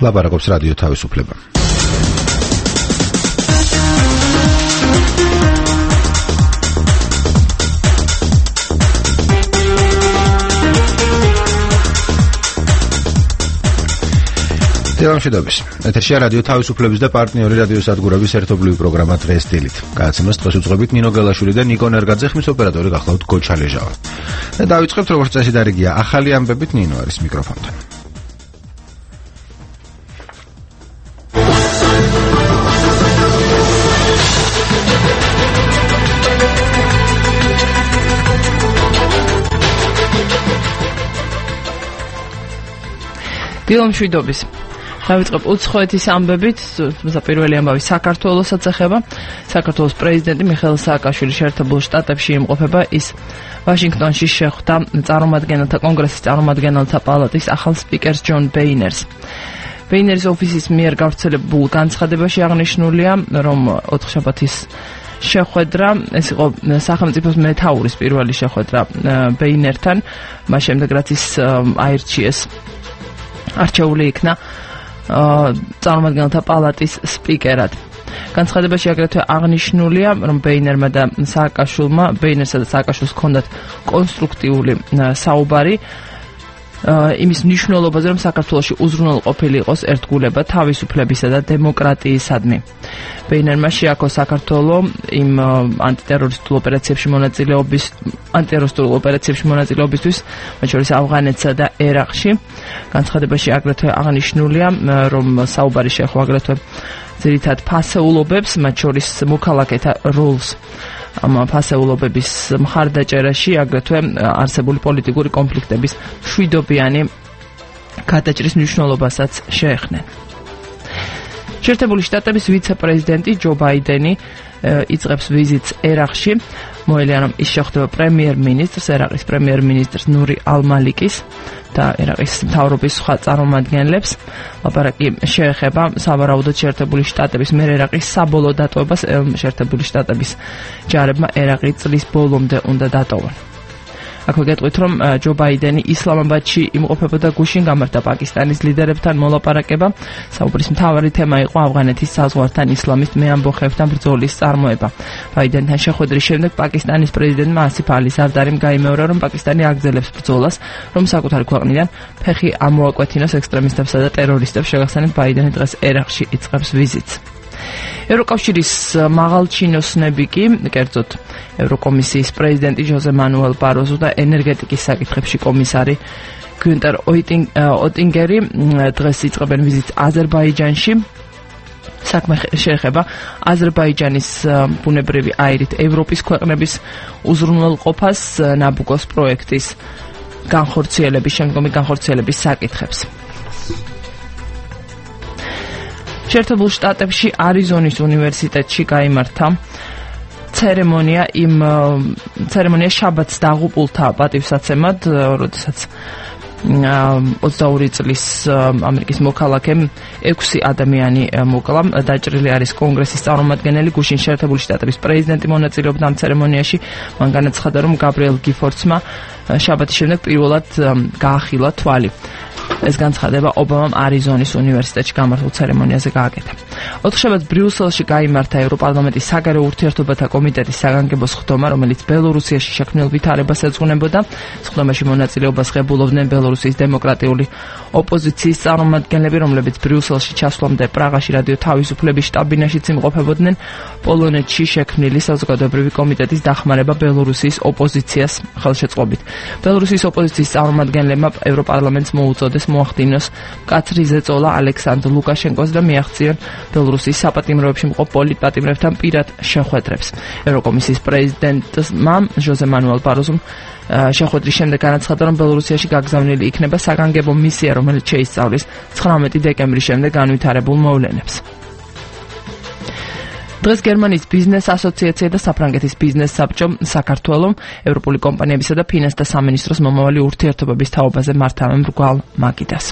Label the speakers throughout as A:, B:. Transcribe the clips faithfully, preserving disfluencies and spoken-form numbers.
A: ლაპარაკობს რადიო თავისუფლება. დევამშვიდობის. ეთერშია რადიო თავისუფლების და პარტნიორი რადიო სადგურების ერთობლივი პროგრამა დღეს დილით. გადაცემას დღეს უძღვებით ნინო გელაშვილი და ნიკო ნერგაძე, ხმის ოპერატორი გახლავთ გოჩალეჟავა. და დავიწყებთ როგორც წესი და რიგია ახალი ამბებით. ნინო არის მიკროფონთან.
B: დილომშვიდობის. დავიწყებ უცხოეთის ამბებით. პირველი ამბავი საქართველოსაც ეხება. საქართველოს პრეზიდენტი მიხეილ სააკაშვილი შეერთებულ შტატებში იმყოფება. ის ვაშინგტონში შეხვდა წარმომადგენელთა კონგრესის წარმომადგენელთა პალატის ახალ სპიკერს ჯონ ბეინერს. ბეინერის ოფისის მიერ გავრცელებულ განცხადებაში აღნიშნულია, რომ ოთხშაბათის შეხვედრა, ეს იყო სახელმწიფოს მეთაურის პირველი შეხვედრა ბეინერთან, მას შემდეგ რაც ის აირჩიეს არჩეული იქნა წარმომადგენელთა პალატის სპიკერად. განცხადებაში აგრეთვე აღნიშნულია, რომ ბეინერმა და სააკაშვილმა, ბეინერსა და სააკაშვილს ჰქონდათ კონსტრუქტიული საუბარი იმის მნიშვნელობაზე, რომ საქართველოში უზრუნველყოფილი იყოს ერთგულება თავისუფლებისა და დემოკრატიისადმი. ბეინერმა შეაქო საქართველო იმ ანტიტერორისტულ ოპერაციებში მონაწილეობის ანტიტერორისტულ ოპერაციებში მონაწილეობისთვის, მათ შორის ავღანეთსა და ერაყში. განცხადებაში აგრეთვე აღნიშნულია, რომ საუბარი შეეხო აგრეთვე ძირითად ფასეულობებს, მათ შორის მოქალაქეთა როლს ამ ფასეულობების მხარდაჭერაში, აგრეთვე არსებული პოლიტიკური კონფლიქტების მშვიდობიანი გადაჭრის მნიშვნელობასაც შეეხნენ. შეერთებული შტატების ვიცე-პრეზიდენტი ჯო ბაიდენი იწყებს ვიზიტს ერაყში. მოელია, რომ ის შეხვდება პრემიერ-მინისტრს, ერაყის პრემიერ-მინისტრს ნური ალ-მალიკის და ერაყის მთავრობის სხვა წარმომადგენლებს. ლაპარაკი შეეხება სავარაუდოდ შეერთებული შტატების მიერ ერაყის საბოლოო დატოვებას. შეერთებული შტატების ჯარებმა ერაყი წლის ბოლომდე უნდა დატოვონ. აქვე გეტყვით, რომ ჯო ბაიდენი ისლამაბადში იმყოფებოდა გუშინ, გამართა პაკისტანის ლიდერებთან მოლაპარაკება. საუბრის მთავარი თემა იყო ავღანეთის საზღვართან ისლამისტ მეამბოხებთან ბრძოლის წარმოება. ბაიდენთან შეხვედრის შემდეგ პაკისტანის პრეზიდენტმა ასიფ ალი ზარდარიმ გაიმეორა, რომ პაკისტანი აგრძელებს ბრძოლას, რომ საკუთარი ქვეყნიდან ფეხი ამოაკვეთინოს ექსტრემისტებსა და ტერორისტებს. შეგახსენებთ, ბაიდენი დღეს ერაყში იწყებს ვიზიტს. ევროკავშირის მაღალჩინოსნები კი, კერძოდ ევროკომისიის პრეზიდენტი ჟოზე მანუელ ბაროზო და ენერგეტიკის საკითხებში კომისარი გუნტერ ოტინგერი დღეს იწყებენ ვიზიტს აზერბაიჯანში. საქმე შეეხება აზერბაიჯანის ბუნებრივი აირით ევროპის ქვეყნების უზრუნველყოფას, ნაბუკოს პროექტის განხორციელების, შემდგომი განხორციელების საკითხებს. შეერთებულ შტატებში არიზონის უნივერსიტეტში გაიმართა ცერემონია. იმ ცერემონია შაბათს დაღუპულთა პატივსაცემად, როდესაც ოცდაორი წლის ამერიკის მოქალაქემ ექვსი ადამიანი მოკლა. დაჭრილი არის კონგრესის წარმომადგენელი, გუშინ შეერთებული შტატების პრეზიდენტი მონაწილეობდა ამ ცერემონიაში. მან განაცხადა, რომ გაბრიელ გიფორდსმა შაბათის შემდეგ პირველად გაახილა თვალი. ეს განცხადება ობამამ არიზონის უნივერსიტეტში გამართულ ცერემონიაზე გააკეთა. ოთხშაბათს ბრიუსელში გაიმართა ევროპარლამენტის საგარეო ურთიერთობათა კომიტეტის საგანგებო სხდომა, რომელიც ბელორუსიაში შექმნილ ვითარებას ეძღვნებოდა. სხდომაში მონაწილეობას ღებულობდნენ ბელორუსიის დემოკრატიული ოპოზიციის წარმომადგენლები, რომლებიც ბრიუსელში ჩასვლამდე პრაღაში რადიო თავისუფლების შტაბ-ბინაშიც იმყოფებოდნენ. პოლონეთში შექმნილი საზოგადოებრივი კომიტეტის დახმარება ბელორუსიის ოპოზიციას ხელშეწყობით. ბელორუსიის ოპოზიციის წარმომადგენლებმა ევროპარლამენტს მოუწოდეს მოახდინოს მკაცრი ზეწოლა ალექსანდრ ლუკაშენკოს და მიაღწიონ ბელორუსის საპატიმროებში მყოფ პოლიტპატიმრებთან პირად შეხვედრებს. ევროკომისიის პრეზიდენტმა ჟოზე მანუელ ბაროზომ შეხვედრის შემდეგ განაცხადა, რომ ბელორუსიაში გაგზავნილი იქნება საგანგებო მისია, რომელიც შეისწავლის ცხრამეტი დეკემბრის შემდეგ განვითარებულ მოვლენებს. დღეს გერმანიის ბიზნეს ასოციაცია და საფრანგეთის ბიზნეს საბჭო საქართველოს ევროპული კომპანიებისა და ფინანსთა სამინისტროს მომავალი ურთიერთობების თაობაზე მართავენ მრგვალ მაგიდას.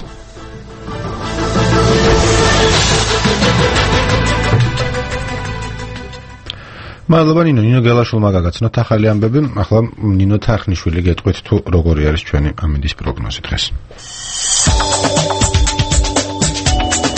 A: მადლობა ნინო, ნინო გელაშვილმა გაგაცნოთ ახალი ამბები. ახლა ნინო თახნიშვილი გეტყვით თუ როგორი არის ჩვენი ამინდის პროგნოზი დღეს.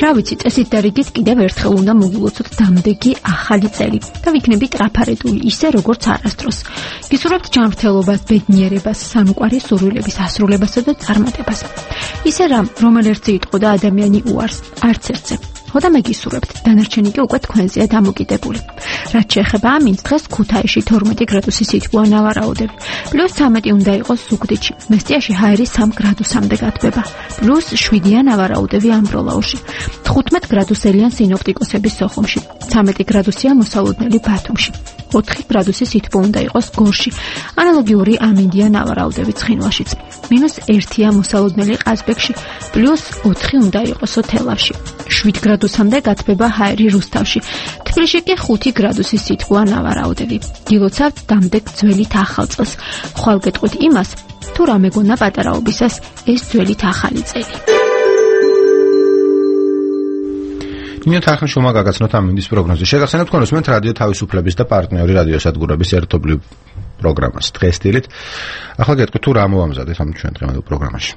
C: რა ვიცი, წესით და რიგით კიდევ ერთხელ უნდა მოგილოცოთ დამდეგი ახალი წელი და ვიქნებით ტრაფარეტული ისე როგორც არასდროს. გისურვებთ ჯანმრთელობას, ბედნიერებას, სამოყვარე სურვილების ასრულებასა და წარმატებას. ისე რამ, რომელიც იტყო და ადამიანი უარს, არც ერთზე. ხოდა მეგისურვებთ, დანარჩენი კი უკვე თქვენზეა დამოკიდებული. რაც შეეხება ამინდს, დღეს ქუთაისში თორმეტი გრადუსი სითბოა ნავარაუდები. პლუს ცამეტი უნდა იყოს ზუგდიდში. მესტიაში ჰაერი სამ გრადუსამდე გათბება. პლუს შვიდია ნავარაუდები ამბროლაურში. თხუთმეტ გრადუსელიან სინოპტიკოსების სოხუმში. ცამეტი გრადუსია მოსალოდნელი ბათუმში. ოთხი გრადუსი სითბო უნდა იყოს გორში. ანალოგიური ამინდია ნავარაუდები ცხინვალშიც. მინუს ერთია მოსალოდნელი ყაზბეგში. პლუს ოთხი უნდა იყოსო თელავში. შვიდ გრადუსამდე გათბება ჰაერი რუსთავში. თბილისში კი ხუთი გრადუსი სითბოა ნავარაუდები. გილოცავთ დამდეგ ძველით ახალ წელს. ხვალ გეტყვით იმას, თუ რა მეგონა პატარაობისას ეს ძველით ახალი წელი.
A: ნინო თარხნიშვილმა გაგაცნოთ ამინდის პროგნოზი. შეგახსენებთ თქვენ უსმენთ რადიო თავისუფლების და პარტნიორი რადიოსადგურების ერთობლივ პროგრამას დღეს დილით. ახლა გეტყვით თუ რა მოამზადეთ ამ ჩვენ დღევანდელ პროგრამაში.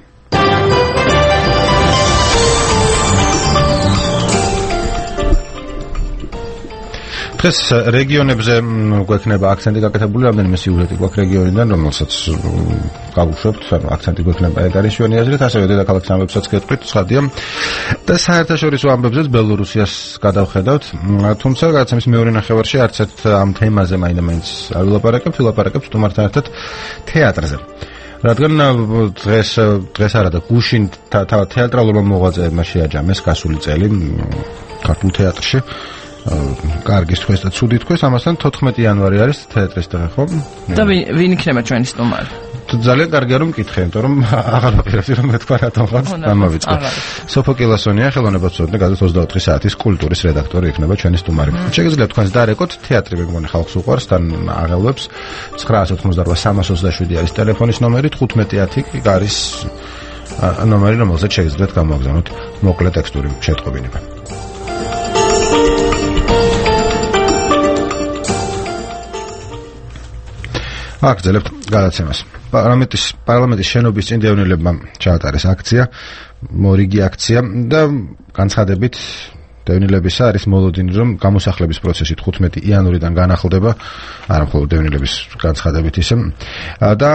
A: დღეს რეგიონებზე გვექნება აქცენტი გაკეთებული, რამდენიმე სიუჟეტი გვაქვს რეგიონიდან, რომელსაც გავუშვებთ, ანუ აქცენტი გვექნება ეგ არის ჩვენი აზრით, ასევე დედაქალაქის ამბებსაც გეტყვით, ცხადია. და საერთაშორისო ამბებზეც ბელორუსიას გადავხედავთ, თუმცა რაც ამის მეორე ნახევარში არც ერთ ამ თემაზე მაინდა-მაინც არ ვილაპარაკებთ, ვილაპარაკებთ სტუმართან ერთად თეატრზე. რადგან დღეს დღეს არა და გუშინ თეატრალურმა მოღვაწეებმა შეაჯამეს გასული წელი ქართულ თეატრში. კარგი თქვენს და ცუდი თქვენს, ამასთან თოთხმეტი იანვარი არის თეატრის დღე, ხო?
B: და ვინ იქნება ჩვენი სტუმარი?
A: ძალიან კარგია რომ მკითხე, იმიტომ რომ აღარ ვაპირებდი რომ მეთქვა რატომ ხარ დამავიწყე. სოფო კილასონია, ხელოვნებად ვწოდნე, გაზეთ ოცდაოთხი საათის კულტურის რედაქტორი იქნება ჩვენი სტუმარი. შეგიძლიათ თქვენს დარეკოთ, თეატრი მეგონი ხალხს უყვარს, თან აღელვებს. ცხრა ოცდაოთხი სამას ოცდაშვიდი არის ტელეფონის ნომერი, თხუთმეტი ათი კი არის ნომერი, რომელზეც შეგიძლიათ გამოაგზავნოთ მოკლე ტექსტური შეტყობინება. აგრძელებთ გადაცემას. პარლამენტის პარლამენტის შენობის წინ დევნილებმა ჩაატარეს აქცია, მორიგი აქცია და განცხადებით დევნილებისა არის მოლოდინი, რომ გამოსახლების პროცესი თხუთმეტი იანვრიდან განახლდება, არა მხოლოდ დევნილების განცხადებით ისე და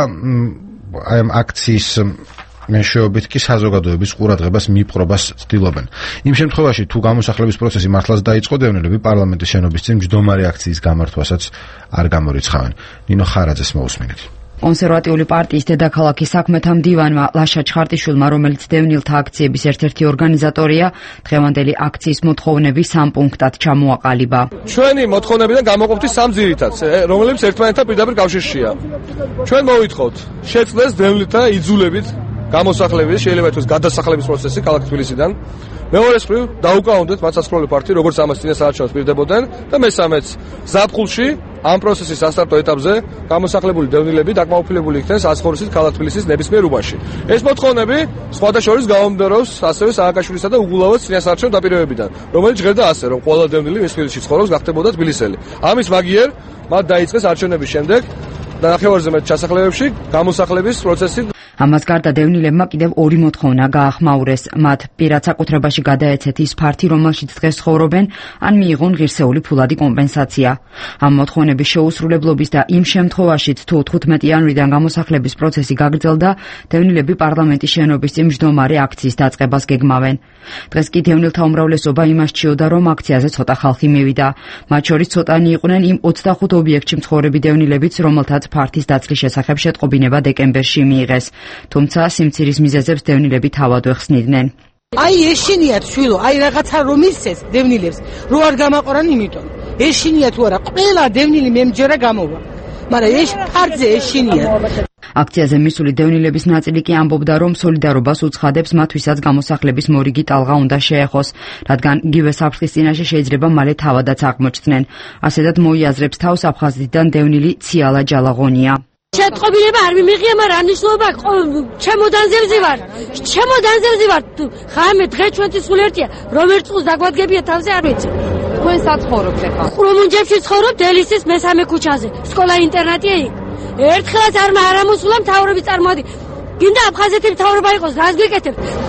A: აი ამ აქციის მეშვეობით კი საზოგადოების ყურადღებას მიპყრობას ცდილობენ. იმ შემთხვევაში, თუ გამოსახლების პროცესი მართლაც დაიწყო, დევნილები პარლამენტის შენობის წინ მჯდომარე აქციის გამართვასაც არ გამორიცხავენ. ნინო ხარაძეს მოусმინეთ.
D: კონსერვატიული პარტიის დედაქალაქის საქმეთა მდივანმა ლაშა ჩხარტიშვილმა, რომელიც დევნილთა აქციების ერთ-ერთი ორგანიზატორია, დღევანდელი აქციის მოთხოვნები სამ პუნქტად ჩამოაყალიბა.
E: ჩვენი მოთხოვნებიდან გამოყოფთ სამ ძირითადს, რომლებიც ერთმანეთთან პირდაპირ კავშირშია. ჩვენ მოვითხოვთ შეწყდეს დევნილთა იძულებით გამოსახლების, შეიძლება ითქვას გადასახლების პროცესი ქალაქ თბილისიდან. მეორე მხრივ დაუკავონდეთ მათ საცხოვრებელი პარტიი, როგორც ამას წინასაარჩევნოს პირდებოდნენ და მესამეც ზაფხულში ამ პროცესის სასტარტო ეტაპზე გამოსახლებული დევნილები დაკმაყოფილებული იქნენ საცხოვრისით ქალაქ თბილისის ნებისმიერ უბანში. ეს მოთხოვნები სხვათა შორის გაუმჯობესებს ასევე სააკაშვილისა და უგულავას წინასაარჩევნო დაპირებებიდან, რომელიც ჟღერდა ასე, რომ ყველა დევნილი მის თბილისში ცხოვრობს გახდებოდა თბილისელი. ამის მაგიერ მათ დაიწყეს არჩევნების შემდეგ და ნახევარზე მეტ ჩასახლებებში გამოსახლების პროცესი.
D: ამას გარდა დევნილებმა კიდევ ორი მოთხოვნა გაახმაურეს. მათ პირად საკუთრებაში გადაეცეთ ის ფართი, რომელშიც დღეს ცხოვრობენ, ან მიიღონ ღირსეული ფულადი კომპენსაცია. ამ მოთხოვნების შეუსრულებლობის და იმ შემთხვევაშიც, თუ თხუთმეტი იანვრიდან გამოსახლების პროცესი გაგრძელდა, დევნილები პარლამენტის შენობის წინ მჯდომარე აქციის დაწყებას გეგმავენ. დღეს კი დევნილთა უმრავლესობა იმას ჭიოდა, რომ აქციაზე ცოტა ხალხი მივიდა. მათ შორის ცოტანი იყვნენ იმ ოცდახუთ ობიექტში მცხოვრები დევნილებიც, რომელთაც ფართის დაცლის შესახებ შეტყობინება დეკემბერში მიიღეს. თუმცა სიმცირის მიზეზებს დევნილები თავად ვეხსნიდნენ.
F: აი ეშინიათ შვილო, აი რაღაცა რომ ისეს დევნილებს, რო არ გამაყორან იმიტომ. ეშინია თუ არა, ყველა დევნილი მემჯერა გამოვა. მაგრამ ეს ფარზე ეშინია.
D: აქციაზე მისული დევნილების ნაწილი კი ამბობდა, რომ სოლიდარობას უცხადებს მათვისაც გამოსახლების მორიგი ტალღა უნდა შეეხოს, რადგან იგივე საფრთხის წინაშე შეიძლება მალე თავადაც აღმოჩნდნენ. ასეთად მოიაზრებს თავს აფხაზეთიდან დევნილი ციალა ჯალაღონია.
G: შეტყობინება არ მიმიღია, მაგრამ არნიშნულობა ჩემოდანზე ვზივარ. ჩემოდანზე ვზივარ. ხამე დღე ჩვენი სულერთია, რომ ერთ წუთს დაგვადგებია თავზე არ ვიცი.
D: თქვენ საცხოვრობთ ახლა?
G: ხრომუნჯებში ცხოვრობ დელისის მესამე ქუჩაზე. სკოლა ინტერნატია იქ. ერთხელაც არ მარამოსულა მთავრობის წარმოადი. გინდა აფხაზეთი მთავრობა იყოს, რას გვიკეთებთ?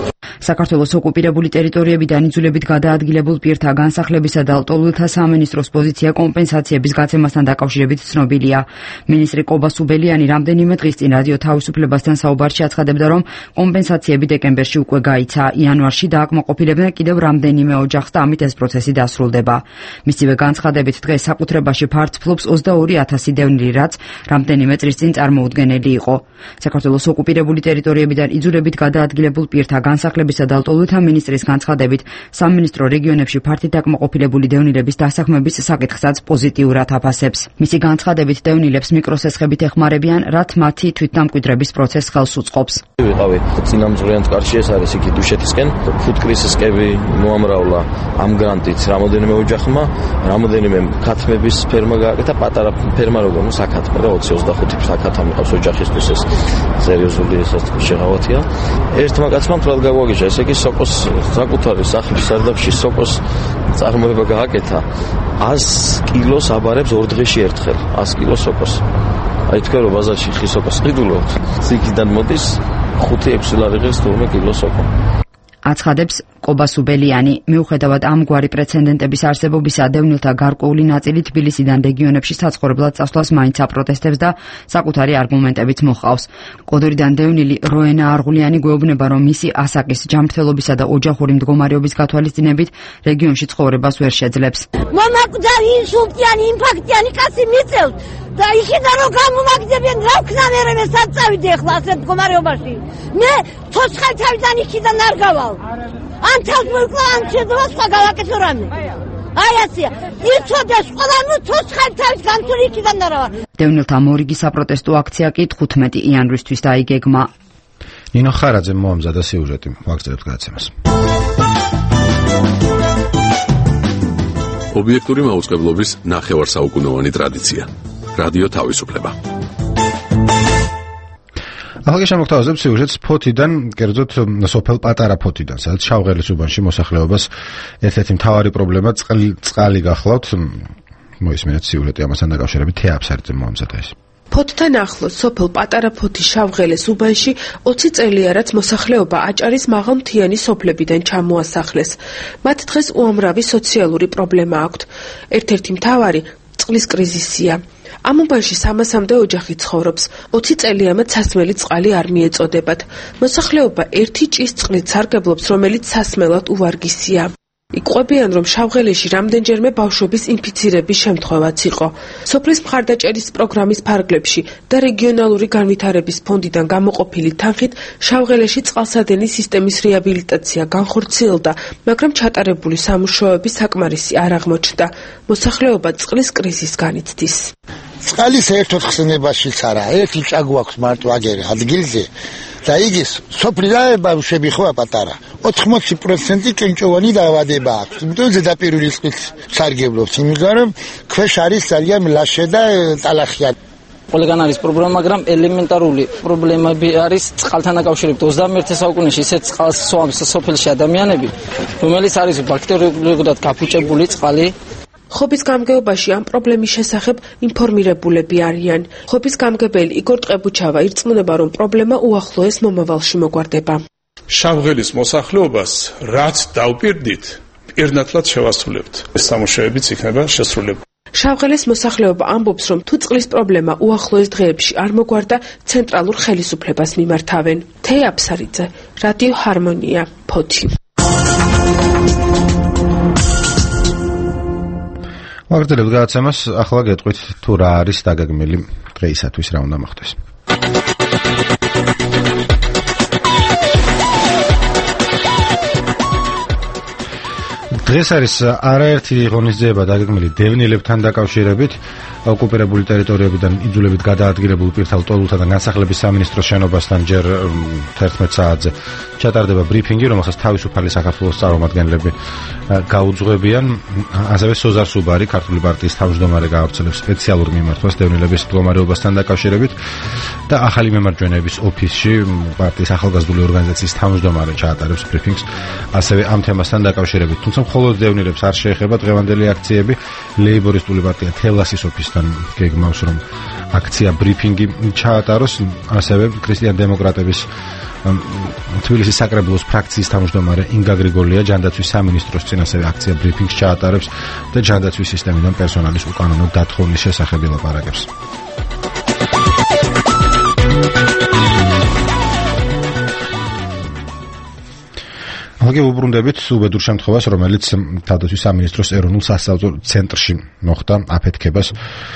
D: საქართველოს ოკუპირებული ტერიტორიებიდან იძულებით გადაადგილებულ პირთა განსახლებისა და ლტოლვილთა სამინისტროს პოზიცია კომპენსაციების გაცემასთან დაკავშირებით ცნობილია. მინისტრი კობა სუბელიანი რამდენიმე დღის წინ რადიო თავისუფლებასთან საუბარში აცხადებდა, რომ კომპენსაციები დეკემბერში უკვე გაიცა. იანვარში დააკმაყოფილებდნენ კიდევ რამდენიმე ოჯახს და ამით ეს პროცესი დასრულდება. მისივე განცხადებით დღეს საკუთრებაში ფართფლობს ოცდაორი ათასი დევნილი, რაც რამდენიმე წლის წინ წარმოუდგენელი იყო. საქართველოს ოკუპირებული ტერიტორიებიდან იძულებით გადაადგილებულ პირთა განსახლებისა და ლტოლვილთა მინისტრის განცხადებით, სამინისტრო რეგიონებში ფართით დაკმაყოფილებული დევნილების დასაქმების საკითხსაც პოზიტიურად აფასებს. მისი განცხადებით, დევნილებს მიკროსესხებით ეხმარებიან, რაც მათი თვითდამკვიდრების პროცესს ხელს უწყობს.
H: ვიყავი წინამძღვრიანთ კარში, ეს არის იქით დუშეთისკენ, ფუტკრისისკები მოამრავლა ამ გრანტით რამოდენიმე ოჯახმა, რამოდენიმე ქათმების ფერმა გააკეთა, პატარა ფერმა როგორ საკათმე და ოცი ოცდახუთი საკათა მიყავს ოჯახისთვის, ეს სერიოზული ესაც შეღავათია. ერთმა კაცმა მთლად გაგვაგიჟა, ესე იგი სოკოს საკუთარი სახლის სარდაფში სოკოს წარმოება გააკეთა, ას კილოს აბარებს ორ დღეში ერთხელ, ას კილოს სოკოს. აი თქვენ რომ ბაზარში ხის სოკოს ყიდულობთ, სიგიდან მოდის ხუთი ექვსი ლარი ღირს თურმე კილო სოკო.
D: აცხადებს კობა სუბელიანი. მიუხედავად ამგვარი პრეცედენტების არსებობისა, დევნილთა გარკვეული ნაწილი თბილისიდან რეგიონებში საცხოვრებლად წასვლას მაინც აპროტესტებს და საკუთარი არგუმენტებით მოჰყავს. კოდორიდან დევნილი როენა არღულიანი გვეუბნება, რომ მისი ასაკის, ჯანმრთელობისა და ოჯახური მდგომარეობის გათვალისწინებით რეგიონში ცხოვრებას ვერ შეძლებს.
G: მომაკვდარი, ინსულტიანი, ინფარქტიანი კაცი მიწევთ და იქიდან რომ გამომაგდებიან, რა ვქნა მე მე სად წავიდე ახლა ასეთ მდგომარეობაში. მე ცოცხალთავიდან იქიდან არ გავალ. ან თავს მოიკლა, ან შეიძლება სხვა გავაკეთო რამე. აი ასია. იცოდეს ყველა ნუ ცოცხალთავის განთული იქიდან არა ვარ.
D: დევნილთა მორიგი საპროტესტო აქცია კი თხუთმეტი იანვრისთვის დაიგეგმა.
A: ნინო ხარაძე მოამზადა სიუჟეტი, ვაგრძელებთ გადაცემას.
I: ობიექტური მაუწყებლობის ნახევარსაუკუნოვანი ტრადიცია. რადიო თავისუფლება.
A: ახლა შემოგთავაზებ სიუჟეტს ფოთიდან, კერძოდ სოფელ პატარა ფოთიდან, სადაც შავღელის უბანში მოსახლეობას ერთ-ერთი მთავარი პრობლემა წყალი გახლავთ. მოისმინეთ სიუჟეტი ამასთან დაკავშირებით, თეა აფსარიძე მოამზადა ეს.
J: ფოთთან ახლოს სოფელ პატარა ფოთის შავღელის უბანში ოცი წელია, რაც მოსახლეობა აჭარის მაღალმთიანი სოფლებიდან ჩამოასახლეს. მათ დღეს უამრავი სოციალური პრობლემა აქვთ. ერთ-ერთი მთავარი წყლის კრიზისია. ამ უბანში სამასამდე ოჯახი ცხოვრობს. ოცი წელია მათ სასმელი წყალი არ მიეწოდებათ. მოსახლეობა ერთი ჭის წყლით სარგებლობს, რომელიც სასმელად უვარგისია. იკვებიან, რომ შავღელეში რამდენჯერმე ბავშვების ინფიცირების შემთხვევაც იყო. სოფლის მხარდაჭერის პროგრამის ფარგლებში და რეგიონალური განვითარების ფონდიდან გამოყოფილი თანხით შავღელეში წყალსადენის სისტემის რეაბილიტაცია განხორციელდა, მაგრამ ჩატარებული სამუშაოები საკმარისი არ აღმოჩნდა. მოსახლეობა წყლის კრიზისს განიცდის.
K: წყალი საერთოდ ხსენებაშიც არა, ერთი ჭაგუ აქვს მარტო აგერ ადგილზე და იგი სოფლიდან ბავშვები ხო პატარა. ოთხმოცი პროცენტი კენჭოვანი დაავადება აქვს. იმიტომ ზედაპირული წყლით სარგებლობს, იმიტომ რომ ქვეშ არის ძალიან მლაშე და ტალახია.
L: ყველგან არის პრობლემა, მაგრამ ელემენტარული პრობლემები არის წყალთან დაკავშირებით. ოცდამეერთე საუკუნეში ისეთ წყალს სვამს სოფელში ადამიანები, რომელიც არის ბაქტერიულურად გაფუჭებული წყალი.
J: ხობის გამგეობაში ამ პრობლემის შესახებ ინფორმირებულები არიან. ხობის გამგებელი იგორ ტყებუჩავა ირწმუნება, რომ პრობლემა უახლოეს მომავალში მოგვარდება.
M: შავღელის მოსახლეობას რაც დავპირდით, პირნათლად შევასრულებთ. ეს სამუშაოებიც იქნება შესრულებული.
J: შავღელის მოსახლეობა ამბობს, რომ თუ წყლის პრობლემა უახლოეს დღეებში არ მოგვარდა, ცენტრალურ ხელისუფლებას მიმართავენ. თეა აფსარიძე, რადიო ჰარმონია, ფოთი.
A: ვაგრძელებთ გადაცემას, ახლა გეტყვით თუ რა არის დაგეგმილი დღეისათვის, რა უნდა მოხდეს. დღეს არის არაერთი ღონისძიება დაგეგმილი დევნილებთან დაკავშირებით. ოკუპირებული ტერიტორიებიდან იძულებით გადაადგილებულ პირთა ლტოლვილთა და განსახლების სამინისტროს შენობასთან ჯერ თერთმეტ საათზე ჩატარდება ბრიფინგი, რომელსაც თავისუფალი საქართველოს წარმომადგენლები გაუძღვებიან. ასევე სოზარ სუბარი, ქართული პარტიის თავმჯდომარე, გაავრცელებს სპეციალურ მიმართვას დევნილების მდგომარეობასთან დაკავშირებით და ახალი მემარჯვენეების ოფისში პარტიის ახალგაზრდული ორგანიზაციის თავმჯდომარე ჩაატარებს ბრიფინგს ასევე ამ თემასთან დაკავშირებით. თუმცა მხოლოდ დევნილებს არ შეეხება დღევანდელი აქციები. ლეიბორისტული პარტია თელასის ოფისს იარაღთან გეგმავს, რომ აქცია ბრიფინგი ჩაატაროს, ასევე ქრისტიან-დემოკრატების თბილისის საკრებულოს ფრაქციის თავმჯდომარე ინგა გრიგოლია ჯანდაცვის სამინისტროს წინ ასევე აქცია ბრიფინგს ჩაატარებს და ჯანდაცვის სისტემიდან პერსონალის უკანონო დათხოვნის შესახებ ელაპარაკებს. ახლა ვუბრუნდებით უბედურ შემთხვევას, რომელიც თავდაცვის სამინისტროს ეროვნულ სასწავლო ცენტრში მოხდა აფეთქებას,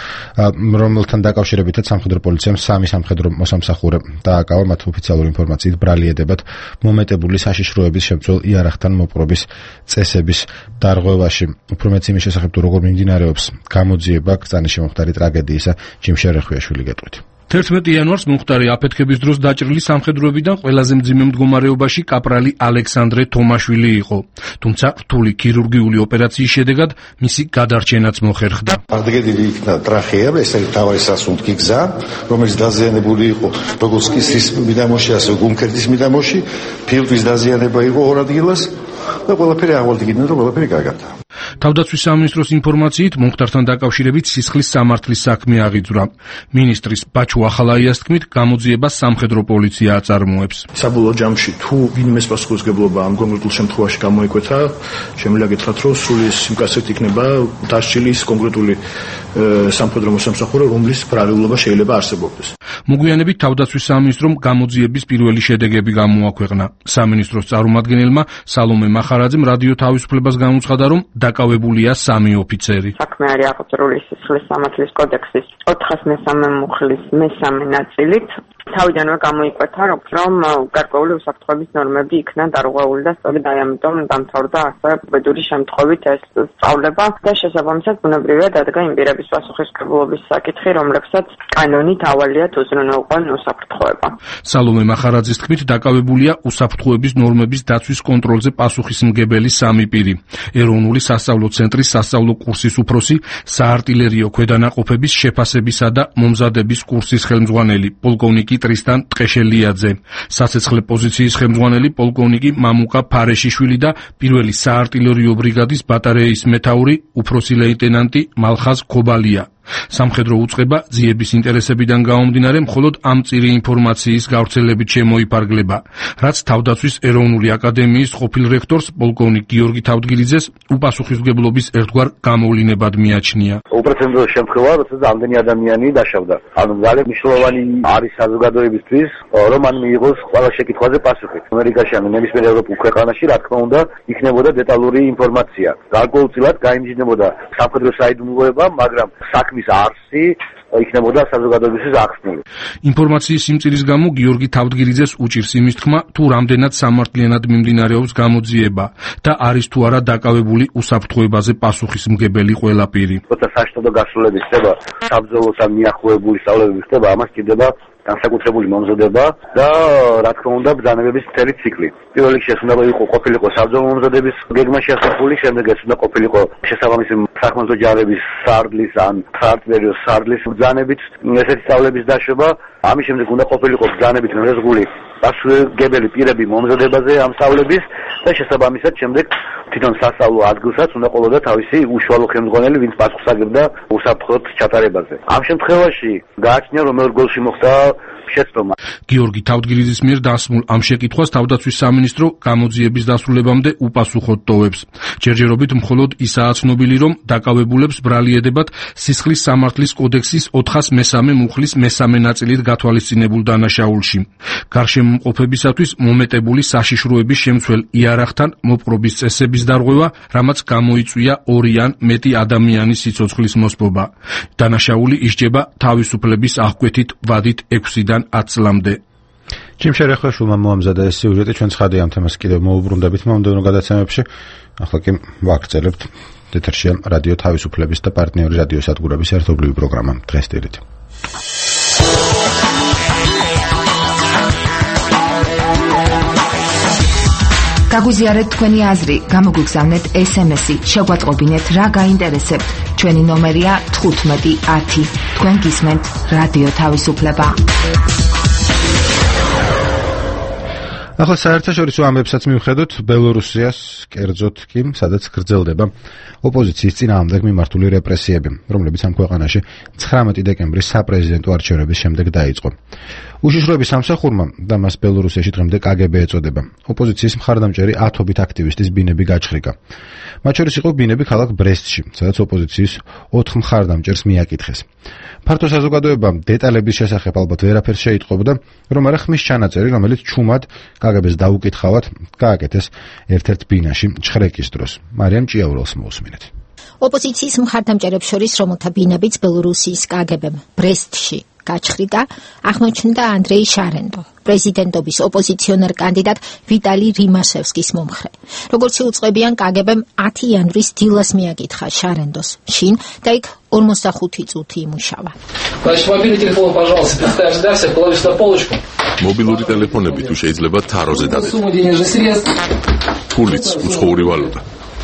A: რომელთან დაკავშირებითაც სამხედრო პოლიციამ სამი სამხედრო მოსამსახურე დააკავა, მათ ოფიციალური ინფორმაციით ბრალი ედებათ მომეტებული საშიშროების შემცველ იარაღთან მოპყრობის წესების დარღვევაში. უფრო მეც იმის შესახებ, თუ როგორ მიმდინარეობს გამოძიება კრძანის შემოხდარი ტრაგედიისა, ჯიმშე რეხვიაშვილი გეტყვით.
N: თერთმეტი იანვარს მომხდარი აფეთქების დროს დაჭრილი სამხედროებიდან ყველაზე მძიმე მდგომარეობაში კაპრალი ალექსანდრე თომაშვილი იყო. თუმცა რთული ქირურგიული ოპერაციის შედეგად მისი გადარჩენაც მოხერხდა.
O: აღდგენილი იქნა ტრახეა, ეს არის თავარი სასუნთქი გზა, რომელიც დაზიანებული იყო როგორც კისრის მიდამოში, ასევე გულმკერდის მიდამოში, ფილტვის დაზიანება იყო ორ ადგილას და ყველაფერი აღვალდგინდა, რომ ყველაფერი კარგად.
N: თავდაცვის სამინისტროს ინფორმაციით მომხდართან დაკავშირებით სისხლის სამართლის საქმე აღიძვრა. მინისტრის ბაჩუ ახალაიას თქმით, გამოძიებას სამხედრო პოლიცია აწარმოებს.
P: საბოლოო ჯამში თუ ვინმეს პასუხისმგებლობა ამ კონკრეტულ შემთხვევაში გამოიკვეთა, შემიძლია გითხრათ, რომ სრული სიმკაცრით იქნება დასჯილი ის კონკრეტული სამხედრო მოსამსახურე, რომლის ბრალეულობა შეიძლება არსებობდეს.
N: მოგვიანებით თავდაცვის სამინისტრომ გამოძიების პირველი შედეგები გამოაქვეყნა. სამინისტროს წარმომადგენელმა სალომე მახარაძემ რადიო თავისუფლებას განუცხადა, რომ დაკავებულია სამი ოფიცერი.
Q: საქმე არის აღძრული სისხლის სამართლის კოდექსის ოთხას მესამე მუხლის მესამე ნაწილით. თავიდანვე გამოიკვეთა, რომ გარკვეული უსაფრთხოების ნორმები იქნა დარღვეული და სწორედ აი ამიტომ დამთავრდა ასე უბედური შემთხვევით ეს სწავლება და შესაბამისად ბუნებრივია დადგა იმ პირების პასუხისმგებლობის საკითხი, რომლებსაც კანონით ავალიათ უზრუნველყვან უსაფრთხოება.
N: სალომე მახარაძის თქმით, დაკავებულია უსაფრთხოების ნორმების დაცვის კონტროლზე პასუხისმგებელი სამი პირი. ეროვნული სასწავლო ცენტრის სასწავლო კურსის უფროსი, საარტილერიო ქვედანაყოფების შეფასებისა და მომზადების კურსის ხელმძღვანელი პოლკოვნიკი ტრისტან ტყეშელიაძე, სასეცხლე პოზიციის ხელმძღვანელი პოლკოვნიკი მამუკა ფარეშიშვილი და პირველი საარტილერიო ბრიგადის ბატარეის მეთაური უფროსი ლეიტენანტი მალხაზ ქობალია. სამხედრო უწყება ძიების ინტერესებიდან გამომდინარე მხოლოდ ამ წირი ინფორმაციის გავრცელებით შემოიფარგლება, რაც თავდაცვის ეროვნული აკადემიის ყოფილ რექტორს პოლკოვნიკ გიორგი თავდგილიძეს უპასუხისმგებლობის ერთგვარ გამოვლინებად მიაჩნია.
R: უპრეცედენტო შემთხვევა, როდესაც ამდენი ადამიანი დაშავდა. ანუ ძალიან მნიშვნელოვანი არის საზოგადოებისთვის, რომ მან მიიღოს ყველა შეკითხვაზე პასუხი. ამერიკაში ან ნებისმიერ ევროპულ ქვეყანაში, რა თქმა უნდა, იქნებოდა დეტალური ინფორმაცია. გარკვეულწილად გაიმჯნებოდა სამხედრო საიდუმლოება, მაგრამ საქმის არსი იქნებოდა საზოგადოებისთვის ახსნილი.
N: ინფორმაციის სიმწირის გამო გიორგი თავდგილიძეს უჭირს იმის თქმა, თუ რამდენად სამართლიანად მიმდინარეობს გამოძიება და არის თუ არა დაკავებული უსაფრთხოებაზე პასუხისმგებელი ყველა პირი.
R: როცა საშტოდო გასროლების ხდება, საბრძოლო და მიახლოებული სწავლებები ხდება, ამას ჭირდება განსაკუთრებული მომზადება და რა თქმა უნდა ბრძანებების მთელი ციკლი. პირველ რიგში ეს უნდა იყო ყოფილიყო საბრძოლო მომზადების გეგმაში ასახული, შემდეგ ეს უნდა ყოფილიყო შესაბამისი სახმელთო ჯარების სარდლის ან საარტილერიო სარდლის ბრძანებით ესეთი სწავლების დაშვება. ამის შემდეგ უნდა ყოფილიყო ბრძანებით მიღებული პასუხისმგებელი პირები მომზადებაზე ამ სწავლების და შესაბამისად შემდეგ თვითონ სასწავლო ადგილსაც უნდა ყოლოდა თავისი უშუალო ხელმძღვანელი, ვინც პასუხს აგებდა უსაფრთხოდ ჩატარებაზე. ამ შემთხვევაში გააჩნია, რომ მეორე გოლში მოხდა შეცდომა.
N: გიორგი თავდგილიძის მიერ დასმულ ამ შეკითხვას თავდაცვის სამინისტრო გამოძიების დასრულებამდე უპასუხოდ ტოვებს. ჯერჯერობით მხოლოდ ისაა ცნობილი, რომ დაკავებულებს ბრალი ედებათ სისხლის სამართლის კოდექსის ოთხას მესამე მუხლის მესამე ნაწილით გათვალისწინებულ დანაშაულში. გარშემომყოფებისათვის მომეტებული საშიშროების შემცველ იარაღთან მოპყრობის წესების დარღვევა, რამაც გამოიწვია ორი ან მეტი ადამიანის სიცოცხლის მოსპობა. დანაშაული ისჯება თავისუფლების აღკვეთით ვადით ექვსიდან ათ წლამდე.
A: ჯიმშე რეხვაშვილმა მოამზადა ეს სიუჟეტი, ჩვენ ცხადი ამ თემას კიდევ მოუბრუნდებით მომდევნო გადაცემებში. ახლა კი ვაგრძელებთ ეთერშია რადიო თავისუფლების და პარტნიორი რადიო სადგურების ერთობლივი პროგრამა დღეს დილით.
S: გაგვიზიარეთ თქვენი აზრი, გამოგვიგზავნეთ ესემესი, შეგვატყობინეთ რა გაინტერესებთ. ჩვენი ნომერია თხუთმეტი ათი. თქვენ გისმენთ რადიო თავისუფლება.
A: ახლა საერთაშორისო ამბებსაც მივხედოთ, ბელორუსიას, კერძოდ კი, სადაც გრძელდება ოპოზიციის წინააღმდეგ მიმართული რეპრესიები, რომლებიც ამ ქვეყანაში ცხრამეტი დეკემბრის საპრეზიდენტო არჩევნების შემდეგ დაიწყო. უშიშროების სამსახურმა და მას ბელორუსიაში დღემდე კაგები ეწოდება. ოპოზიციის მხარდამჭერი ათობით აქტივისტის ბინები გაჩხრიკა. მათ შორის იყო ბინები ქალაქ ბრესტში, სადაც ოპოზიციის ოთხ მხარდამჭერს მიაკითხეს. ფართო საზოგადოებამ დეტალების შესახებ ალბათ ვერაფერს შეიტყობდა, რომ არა ხმის ჩანაწერი, რომელიც ჩუმად კაგებს დაუკითხავად, გააკეთეს ერთ-ერთ ბინაში ჩხრეკის დროს. მარიამ ჭიაურელს მოусმინეთ.
T: ოპოზიციის მხარდამჭერებს შორის რომელთა ბინებიც ბელორუსიის კაგებემ ბრესტში გაჩხრიკა, აღმოჩნდა ანდრეი შარენდო, პრეზიდენტობის ოპოზიციონერ კანდიდატ ვიტალი რიმაშევსკის მომხრე. როგორც უწყებიან კაგებემ ათი იანვრის დილას მიაკითხა შარენდოს შინ და იქ ორმოცდახუთი წუთი იმუშავა.
I: მობილური ტელეფონები თუ შეიძლება თაროზე დადეთ. ფულიც უცხოური ვალუტა.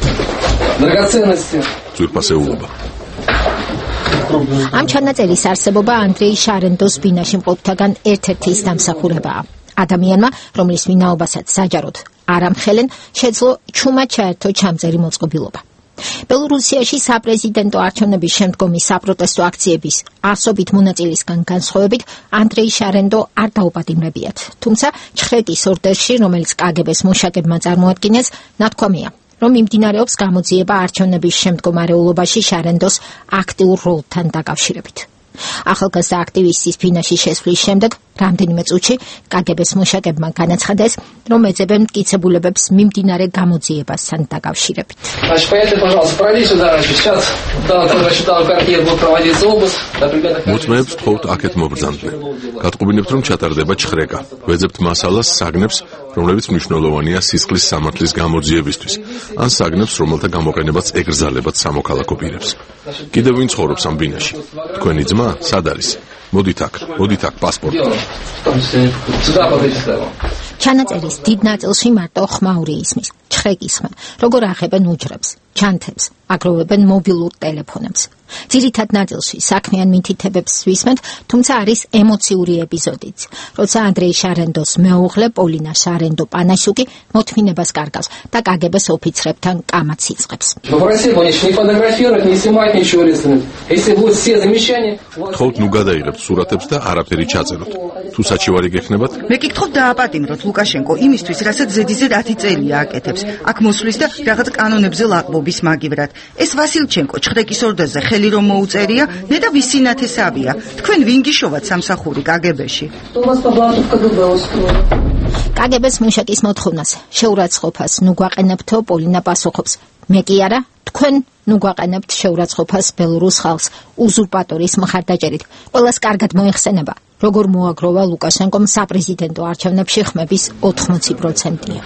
I: ძვირფასეულობა.
T: ამ ჩანაწერის არსებობა ანდრეი შარენდოს ბინაში მყოფთაგან ერთ-ერთის დამსახურებაა. ადამიანმა, რომლის ვინაობასაც საჯაროდ არ ამხელენ, შეძლო ჩუმად ჩაერთო ჩამწერი მოწყობილობა. ბელორუსიაში საპრეზიდენტო არჩევნების შემდგომი საპროტესტო აქციების ასობით მონაწილისგან განსხვავებით, ანდრეი შარენდო არ დაუპატიმრებიათ. თუმცა ჩხრეკის ორდერში, რომელიც კაგებეს მუშაკებმა წარმოადგინეს, ნათქვამია, რომ მიმდინარეობს გამოძიება არჩევნების შემდგომარეულობაში შარენდოს აქტიურ როლთან დაკავშირებით. ახალგაზრდა აქტივისტის ბინაში შესვლის შემდეგ რამდენიმე წუთში კაგების მუშაკებმა განაცხადეს, რომ ეძებენ მტკიცებულებებს მიმდინარე გამოძიებასთან დაკავშირებით.
I: მოწმეებს თხოვთ აქეთ მობრძანდნენ. გატყობინებთ, რომ ჩატარდება ჩხრეკა. ვეძებთ მასალას საგნებს, რომლებიც მნიშვნელოვანია სისხლის სამართლის გამოძიებისთვის, ან საგნებს, რომელთა გამოყენებაც ეკრძალებათ სამოქალაქო პირებს. კიდევ ვინ ცხოვრობს ამ ბინაში? თქვენი ძმა სად არის? მოდით აქ, მოდით აქ პასპორტი.
T: ჩანაწერის დიდ ნაწილში მარტო ხმაური ისმის, ჩხრეკის ხმა, როგორ აღებენ უჯრებს, ჩანთებს, აგროვებენ მობილურ ტელეფონებს. ძირითად ნაწილში საქმიან მითითებებს ვისმენთ, თუმცა არის ემოციური ეპიზოდიც, როცა ანდრეი შარენდოს მეუღლე პოლინა შარენდო პანაშუკი მოთმინებას კარგავს და კაგების ოფიცრებთან კამათს იწყებს.
I: თხოვთ ნუ გადაიღებთ სურათებს და არაფერი ჩაწეროთ. თუ საჩივარი გექნებათ?
D: მეკითხოთ დააპატიმროთ ლუკაშენკო იმისთვის, რასაც ზედიზედ ათი წელია აკეთებს. აქ მოსვლის და რაღაც კანონებზე ლაყბობის მაგივრად. ეს ვასილჩენკო ჩხრეკის ორდერზე ხელი რომ მოუწერია, ნედა ვისი ნათესავია. თქვენ ვინ გიშოვათ სამსახური კაგებეში?
T: კაგების მუშაკის მოთხოვნას, შეურაცხყოფას ნუ გვაყენებთო, პოლინა პასუხობს. მე კი არა, თქვენ ნუ გვაყენებთ შეურაცხყოფას ბელორუს ხალხს უზურპატორის მხარდაჭერით. ყველას კარგად მოიხსენება, როგორ მოაგროვა ლუკაშენკომ საპრეზიდენტო არჩევნებში ხმების ოთხმოცი პროცენტია.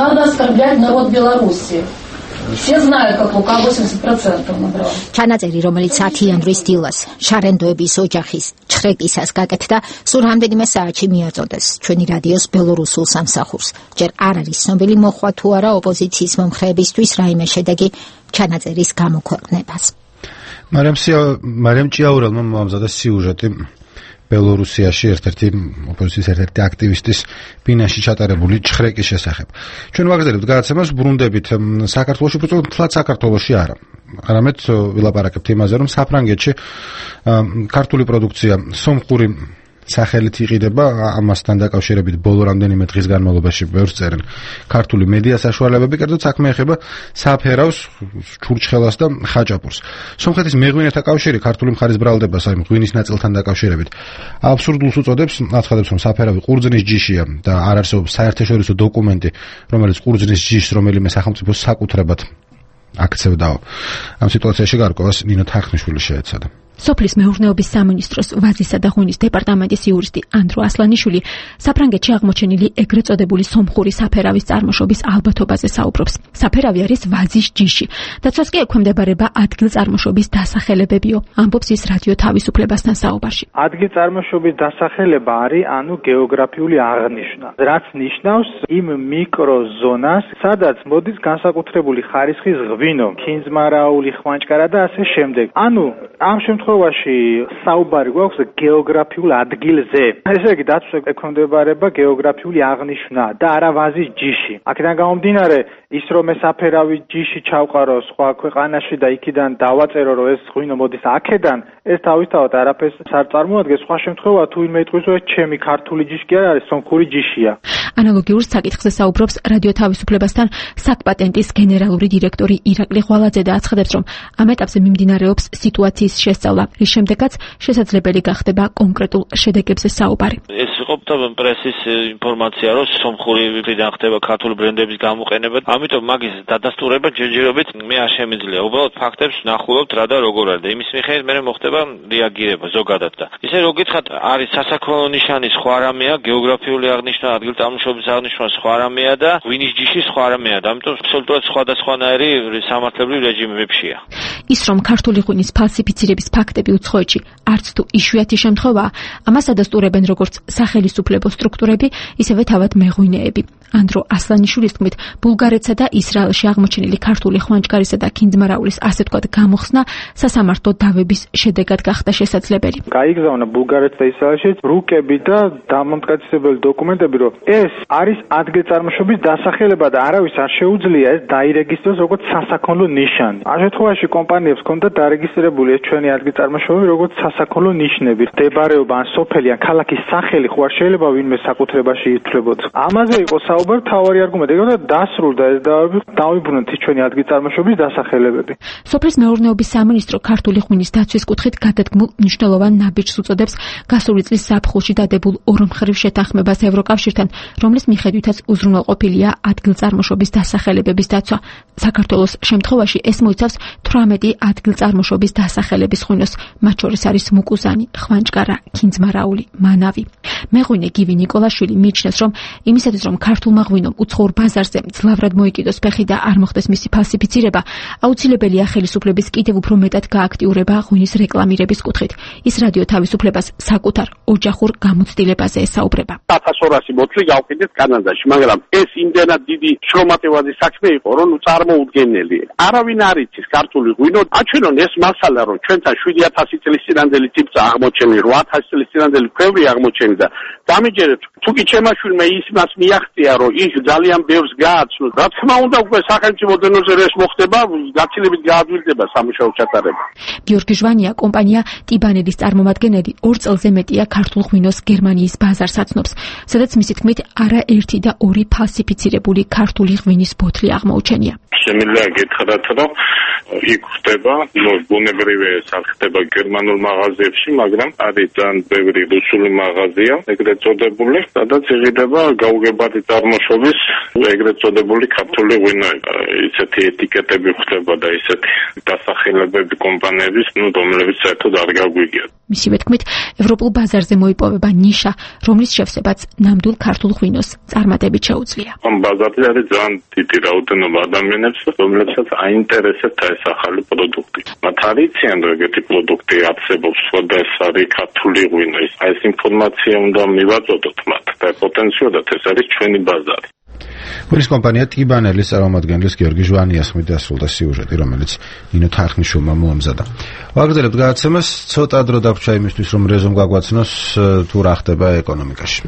T: ჩანაწერი, რომელიც ათი იანვრის დილას შარენდოების ოჯახის ჩხრეკისას გაკეთდა, სულ რამდენიმე საათში მიაწოდეს ჩვენი რადიოს ბელორუსულ სამსახურს. ჯერ არ არის ცნობილი მოხვა თუ არა ოპოზიციის მომხრეებისთვის რაიმე შედეგი ჩანაწერის გამოქვეყნებას.
A: მარიამ ჭიაურელმა მომამზადა სიუჟეტი ბელორუსიაში ერთ-ერთი ოპოზიციის ერთ-ერთი აქტივისტის ბინაში ჩატარებული ჩხრეკის შესახებ. ჩვენ ვაგრძელებთ გადაცემას, ბრუნდებით საქართველოში, თლად საქართველოში არა. არამედ ვილაპარაკებთ იმაზე, რომ საფრანგეთში ქართული პროდუქცია სომხური სახელით იყიდება, ამასთან დაკავშირებით ბოლო რამდენიმე დღის განმავლობაში ბევრს წერენ ქართული მედია საშუალებები, კერძოდ საქმე ეხება საფერავს, ჩურჩხელას და ხაჭაპურს. სომხეთის მეღვინეთა კავშირი ქართული მხარის ბრალდებას, აი ღვინის ნაწილთან დაკავშირებით აბსურდულს უწოდებს, აცხადებს, რომ საფერავი ყურძნის ჯიშია და არ არსებობს საერთაშორისო დოკუმენტი, რომელიც ყურძნის ჯიშს რომელიმე სახელმწიფოს საკუთრებად აქცევდაო. ამ სიტუაციაში გარკვევას ნინო თახნიშვილი შეეცადა.
C: სოფლის მეურნეობის სამინისტროს ვაზისა და ღვინის დეპარტამენტის იურისტი ანდრო ასლანიშვილი საფრანგეთში აღმოჩენილი ეგრეთ წოდებული სომხური საფერავის წარმოშობის ალბათობაზე საუბრობს. საფერავი არის ვაზის ჯიში. დაცვას კი ექვემდებარება ადგილწარმოშობის დასახელებებიო, ამბობს ის რადიო თავისუფლებასთან საუბარში.
U: ადგილწარმოშობის დასახელება არის ანუ გეოგრაფიული აღნიშვნა, რაც ნიშნავს იმ მიკროზონას, სადაც მოდის განსაკუთრებული ხარისხის ღვინო, ქინძმარაული, ხვანჭკარა და ასე შემდეგ. ანუ ამ შემთხვევაში შემთხვევაში საუბარი გვაქვს გეოგრაფიულ ადგილზე. ესე იგი დაცვა ექვემდებარება გეოგრაფიული აღნიშვნა და არა ვაზის ჯიში. აქედან გამომდინარე, ის რომ ეს აფერავი ჯიში ჩავყარო სხვა ქვეყანაში და იქიდან დავაწერო, რომ ეს ღვინო მოდის აქედან, ეს თავისთავად არაფერს არ წარმოადგენს. სხვა შემთხვევაა თუ ვინმე იტყვის, რომ ეს ჩემი ქართული ჯიში კი არ არის, სომხური ჯიშია.
C: ანალოგიურ საკითხზე საუბრობს რადიო თავისუფლებასთან საკპატენტის გენერალური დირექტორი ირაკლი ღვალაძე და აცხადებს, რომ ამ ეტაპზე მიმდინარეობს სიტუაციის შესწავლა, რის შემდეგაც შესაძლებელი გახდება კონკრეტულ შედეგებზე საუბარი.
B: ეს იყო პრესის ინფორმაცია, რომ სომხური ვიტრიდან ხდება ქართული ბრენდების გამოყენება, ამიტომ მაგის დადასტურება ჯერჯერობით მე არ შემიძლია. უბრალოდ ფაქტებს ნახულობთ რა და როგორ არის და იმის მიხედვით მე მოხდება რეაგირება ზოგადად და ისე რო გითხრათ, არის სასაქონლო ნიშანი სხვა რამეა, გეოგრაფიული აღნიშვნა, ადგილწამოშობის აღნიშვნა სხვა რამეა და ღვინის ჯიში სხვა რამეა. ამიტომ აბსოლუტურად სხვადასხვანაირი სამართლებრივი რეჟიმებშია.
C: ის რომ ქართული ღვინის ფალსიფიცირების ფაქტები უცხოეთში არც თუ იშვიათი შემთხვევაა, ამას ადასტურებენ როგორც სახელისუფლებო სტრუქტურები, ისევე თავად მეღვინეები. ანდრო ასლანიშვილის თქმით, ბულგარეთსა და ისრაელში აღმოჩენილი ქართული ხვანჯგარისა და ქინძმარაულის ასე ვთქვათ გამოხსნა სასამართლო დავების შედეგად გახდა შესაძლებელი.
U: გაიგზავნა ბულგარეთს და ისრაელში რუკები და დამამტკიცებელი დოკუმენტები, რომ ეს არის ადგილწარმოშობის დასახელება და არავის არ შეუძლია ეს დაირეგისტროს როგორც სასაქონლო ნიშანი. ამ შემთხვევაში კომპანიებს ჰქონდა დარეგისტრირებული ეს ჩვენი ადგილწარმოშობები როგორც სასაქონლო ნიშნები. მდებარეობა ან სოფელი ან ქალაქის სახელი ხო არ შეიძლება ვინმე საკუთრებაში ითვლებოდეს. ამაზე იყო საუბარი, თავარი არგუმენტი, რომ დასრულდა ეს დავები, დავიბრუნოთ ჩვენი ადგილწარმოშობის დასახელებები.
C: სოფლის მეურნეობის სამინისტრო ქართული ღვინის დაცვის კუთხით გადადგმულ მნიშვნელოვან ნაბიჯს უწოდებს გასული წლის ზაფხულში დადებულ ორმხრივ შეთანხმებას ევროკავშირთან, რომლის მიხედვითაც უზრუნველყოფილია ადგილწარმოშობის დასახელებების დაცვა. საქართველოს შემთხვევაში ეს მოიცავს თვრამეტი ადგილწარმოშობის დასახელების ღვინოს, მათ შორის არის მუკუზანი, ხვანჯგარა, ქინძმარაული, მანავი. მეღვინე გივი ნიკოლაშვილი მიიჩნევს, რომ იმისათვის რომ ქართულმა ღვინომ უცხოურ ბაზარზე ძლავრად მოიკიდოს ფეხი და არ მოხდეს მისი ფალსიფიცირება, აუცილებელია ხელისუფლების კიდევ უფრო მეტად გააქტიურება ღვინის რეკლამირების კუთხით. ის რადიო თავისუფლებას საკუთარ ოჯახურ გამოცდილებაზე ესაუბრება.
V: ათას ორასი მოცლი გავყიდეთ კანადაში, მაგრამ ეს იმდენად დიდი შრომატევადი საქმე იყო, რომ წარმოუდგენელი. არავინ არ იცის ქართული ღვინო. აჩვენონ ეს მასალა, რომ ჩვენთან შვიდი ათასი წლის წინანდელი ტიპსა აღმოჩენილი, რვა ათასი წლის წინანდელი ქვევრი აღმოჩენილი და დამიჯერეთ, თუ კი ჩემმა შვილმა ის მას მიაღწია, რომ ის ძალიან ბევრს გააცნო. რა თქმა უნდა, უკვე სახელმწიფო დონეზე ეს მოხდება, გაცილებით გაადვილდება სამუშაო ჩატარება.
C: გიორგი ჟვანია, კომპანია ტიბანელის წარმომადგენელი, ორ წელზე მეტია ქართულ ღვინოს გერმანიის ბაზარს აცნობს, სადაც მისი თქმით არაერთი და ორი ფალსიფიცირებული ქართული ღვინის ბოთლი აღმოუჩენია.
W: შემიძლია გითხრათ, რომ იქ ხდება, ნუ ბუნებრივია ეს არ ხდება გერმანულ მაღაზიებში, მაგრამ არის ძალიან ბევრი რუსული მაღაზია, ეგრეთ წოდებული, სადაც იღიდება გაუგებარი წარმოშობის ეგრეთ წოდებული ქართული ღვინოება. ისეთი ეტიკეტები ხდება და ისეთი დასახელებები კომპანიების, ნუ რომლებიც საერთოდ არ გაგვიგიათ.
C: მისივე თქმით, ევროპულ ბაზარზე მოიპოვება ნიშა, რომლის შევსებაც ნამდვილ ქართულ ღვინოს წარმატებით შეუძლია.
W: ამ ბაზარზე არის ძალიან დიდი რაოდენობა ადამიანებს, რომლებსაც აინტერესებთ ეს ახალი პროდუქტი. მათ არ იციან, რომ ეგეთი პროდუქტი არსებობს, და ეს არის ქართული ღვინო. ეს ინფორმაცია უნდა მივაწოდოთ მათ და პოტენციალურად ეს არის ჩვენი ბაზარი.
A: ღვინის კომპანია ტიბანელის წარმომადგენლის გიორგი ჟვანიას ხმით დასრულდა სიუჟეტი, რომელიც ნინო თარხნიშვილმა მოამზადა. ვაგრძელებთ გადაცემას, ცოტა დრო დაგვრჩა იმისთვის, რომ რეზუმ გაგვაცნოს თუ რა ხდება ეკონომიკაში.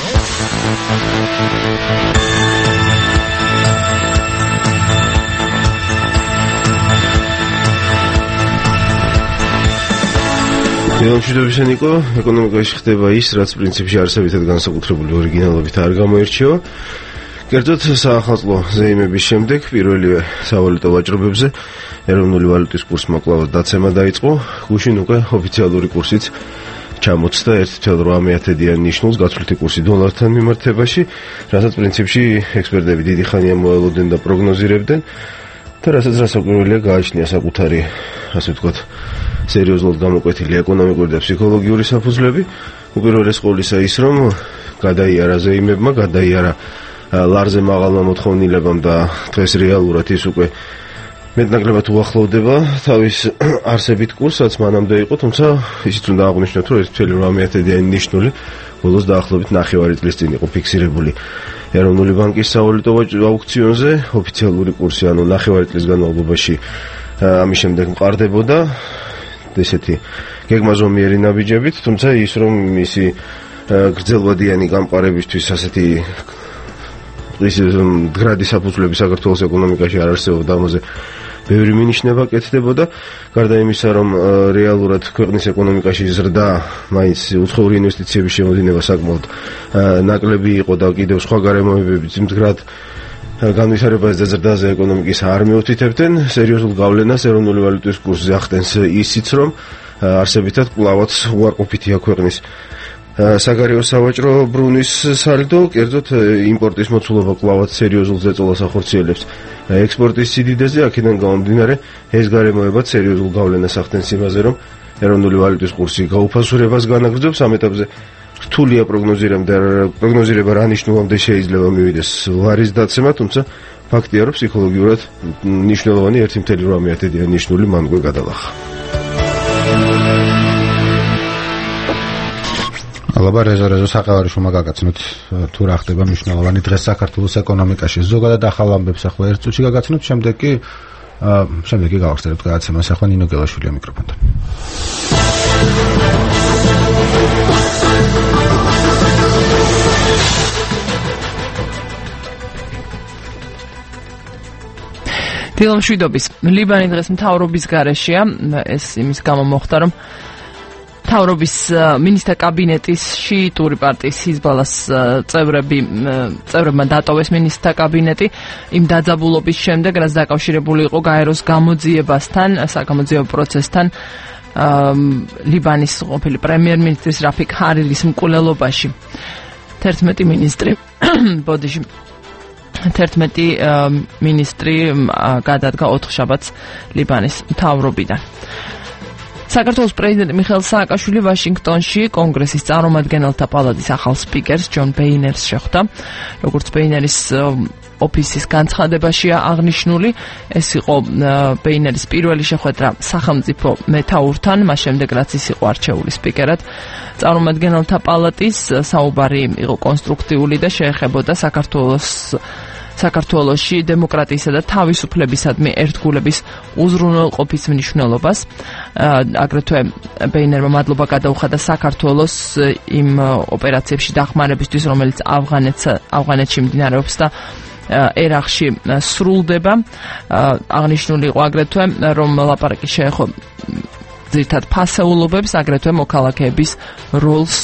A: მშვიდობისა ნიკო, ეკონომიკაში ხდება ის, რაც პრინციპში არსებითად განსაკუთრებული ორიგინალობით არ გამოირჩევა. კერძოდ საახალწლო ზეიმების შემდეგ პირველივე სავალუტო ვაჭრობებზე ეროვნული ვალუტის კურსმა კვლავ დაცემა დაიწყო. გუშინ უკვე ოფიციალური კურსიც ჩამოწდა ერთი თვე რვამეათედიან ნიშნულს გაცვლითი კურსი დოლართან მიმართებაში, რასაც პრინციპში ექსპერტები დიდი ხანია მოელოდნენ და პროგნოზირებდნენ და რასაც რასაკვირველია გააჩნია საკუთარი, ასე ვთქვათ, სერიოზულად გამოკვეთილი ეკონომიკური და ფსიქოლოგიური საფუძვლები. უპირველეს ყოვლისა ის, რომ გადაიარა ზეიმებმა, გადაიარა ლარზე მაღალმა მოთხოვნილებამ და დღეს რეალურად ის უკვე მეტნაკლებად უახლოვდება თავის არსებით კურსაც მანამდე იყო, თუმცა ისიც უნდა აღვნიშნოთ, რომ ეს მთელი რვამეათედიანი ნიშნული ბოლოს დაახლოებით ნახევარი წლის წინ იყო ფიქსირებული ეროვნული ბანკის სავალუტო აუქციონზე. ოფიციალური კურსი ანუ ნახევარი წლის განმავლობაში ამის შემდეგ მყარდებოდა. ესეთი გეგმაზომიერი ნაბიჯებით, თუმცა ის რომ მისი გრძელვადიანი გამყარებისთვის ასეთი ის მდგრადი საფუძვლები საქართველოს ეკონომიკაში არ არსებობდა, ამაზე ბევრი მინიშნება კეთდებოდა, გარდა იმისა, რომ რეალურად ქვეყნის ეკონომიკაში ზრდა, მაინც უცხოური ინვესტიციების შემოდინება საკმაოდ ნაკლები იყო და კიდევ სხვა გარემოებებიც მდგრად განვითარებას და ზრდაზე ეკონომიკის არ მეუთითებდნენ, სერიოზულ გავლენას ეროვნული ვალუტის კურსზე ახდენს ისიც, რომ არსებითად კვლავაც უარყოფითია ქვეყნის საგარეო სავაჭრო ბრუნის სალდო, კერძოდ იმპორტის მოცულობა კვლავაც სერიოზულ ზეწოლას ახორციელებს ექსპორტის სიდიდეზე, აქედან გამომდინარე ეს გარემოებაც სერიოზულ გავლენას ახდენს იმაზე, რომ ეროვნული ვალუტის კურსი გაუფასურებას განაგრძობს. ამ ეტაპზე რთულია პროგნოზირება რა ნიშნულამდე შეიძლება მივიდეს ლარის დაცემა, თუმცა ფაქტია, რომ ფსიქოლოგიურად ნიშნულოვანი ერთი წელი რვა ათედია ნიშნული მანგვე გადალახა. ალბათ რეზერვო საყავარიშვილმა გაგაცნოთ თუ რა ხდება მნიშვნელოვანი დღეს საქართველოს ეკონომიკაში. ზოგადად ახალ ამბებს ახლა ერთ წუთში გაგაცნოთ, შემდეგ კი შემდეგ კი გავახსენებთ გადაცემას. ახლა ნინო გელაშვილია მიკროფონთან.
E: დილომშვიდობის ლიბანი დღეს მთავრობის გარეშეა, ეს იმის გამო მოხდა, რომ მთავრობის მინისტრთა კაბინეტის შიიტური პარტიის ჰიზბალას წევრები წევრებმა დატოვეს მინისტრთა კაბინეტი იმ დაძაბულობის შემდეგ, რაც დაკავშირებული იყო გაეროს გამოძიებასთან, საგამოძიებო პროცესთან ლიბანის ყოფილი პრემიერ-მინისტრის რაფიკ ჰარირის მკვლელობაში. თერთმეტი მინისტრი ბოდიში თერთმეტი მინისტრი გადადგა ოთხშაბათს ლიბანის მთავრობიდან. საქართველოს პრეზიდენტი მიხეილ სააკაშვილი ვაშინგტონში კონგრესის წარმომადგენელთა პალატის ახალ სპიკერს ჯონ ბეინერს შეხვდა. როგორც ბეინერის ოფისის განცხადებაშია აღნიშნული, ეს იყო ბეინერის პირველი შეხვედრა სახელმწიფო მეთაურთან, მას შემდეგ რაც ის იყო არჩეული სპიკერად წარმომადგენელთა პალატის. საუბარი იყო კონსტრუქტიული და შეეხებოდა საქართველოს საქართველოში დემოკრატიისა და თავისუფლებისადმი ერთგულების უზრუნველყოფის მნიშვნელობას. აგრეთვე ბეინერმა მადლობა გადაუხადა საქართველოს იმ ოპერაციებში დახმარებისთვის, რომელიც ავღანეთში მიმდინარეობს და ერაყში სრულდება. აღნიშნული იყო აგრეთვე, რომ ლაპარაკი შეეხო ძირითად ფასეულობებს, აგრეთვე მოქალაქეების როლს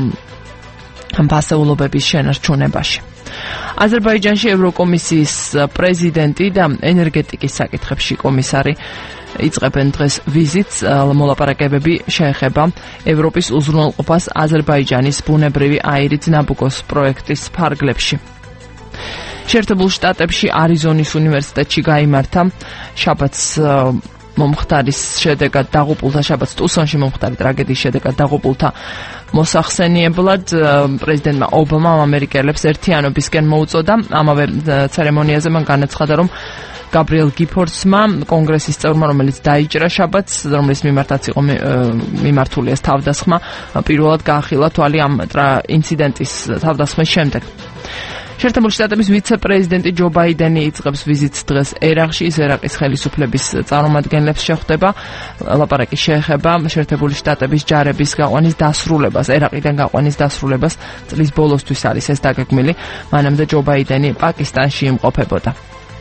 E: ამ ფასეულობების შენარჩუნებაში. აზერბაიჯანში ევროკომისიის პრეზიდენტი და ენერგეტიკის საკითხებში კომისარი იწყებენ დღეს ვიზიტს. მოლაპარაკებები შეეხება ევროპის უზრუნველყოფას აზერბაიჯანის ბუნებრივი აირით ნაბუკოს პროექტის ფარგლებში. შეერთებულ შტატებში არიზონის უნივერსიტეტში გაიმართა შაბათს მომხდარის შედეგად დაღუპულთა შაბათს ტუსონში მომხდარი ტრაგედიის შედეგად დაღუპულთა მოსახსენიებლად პრეზიდენტმა ობამამ ამერიკელებს ერთიანობისკენ მოუწოდა. ამავე ცერემონიაზე მან განაცხადა, რომ გაბრიელ გიფორდსმა კონგრესის წევრმა, რომელიც დაიჭრა შაბათს, რომლის მიმართაც იყო მიმართული ეს თავდასხმა, პირველად გაახილა თვალი ამ ინციდენტის თავდასხმის შემდეგ. შეერთებული შტატების ვიცე-პრეზიდენტი ჯო ბაიდენი იწყებს ვიზიტს დღეს ერაყში. ის ერაყის ხელისუფლების წარმომადგენლებს შეხვდება. ლაპარაკი შეეხება შეერთებული შტატების ჯარების გაყვანის დასრულებას, ერაყიდან გაყვანის დასრულებას. წლის ბოლოსთვის არის ეს დაგეგმილი, მანამდე ჯო ბაიდენი პაკისტანში იმყოფებოდა.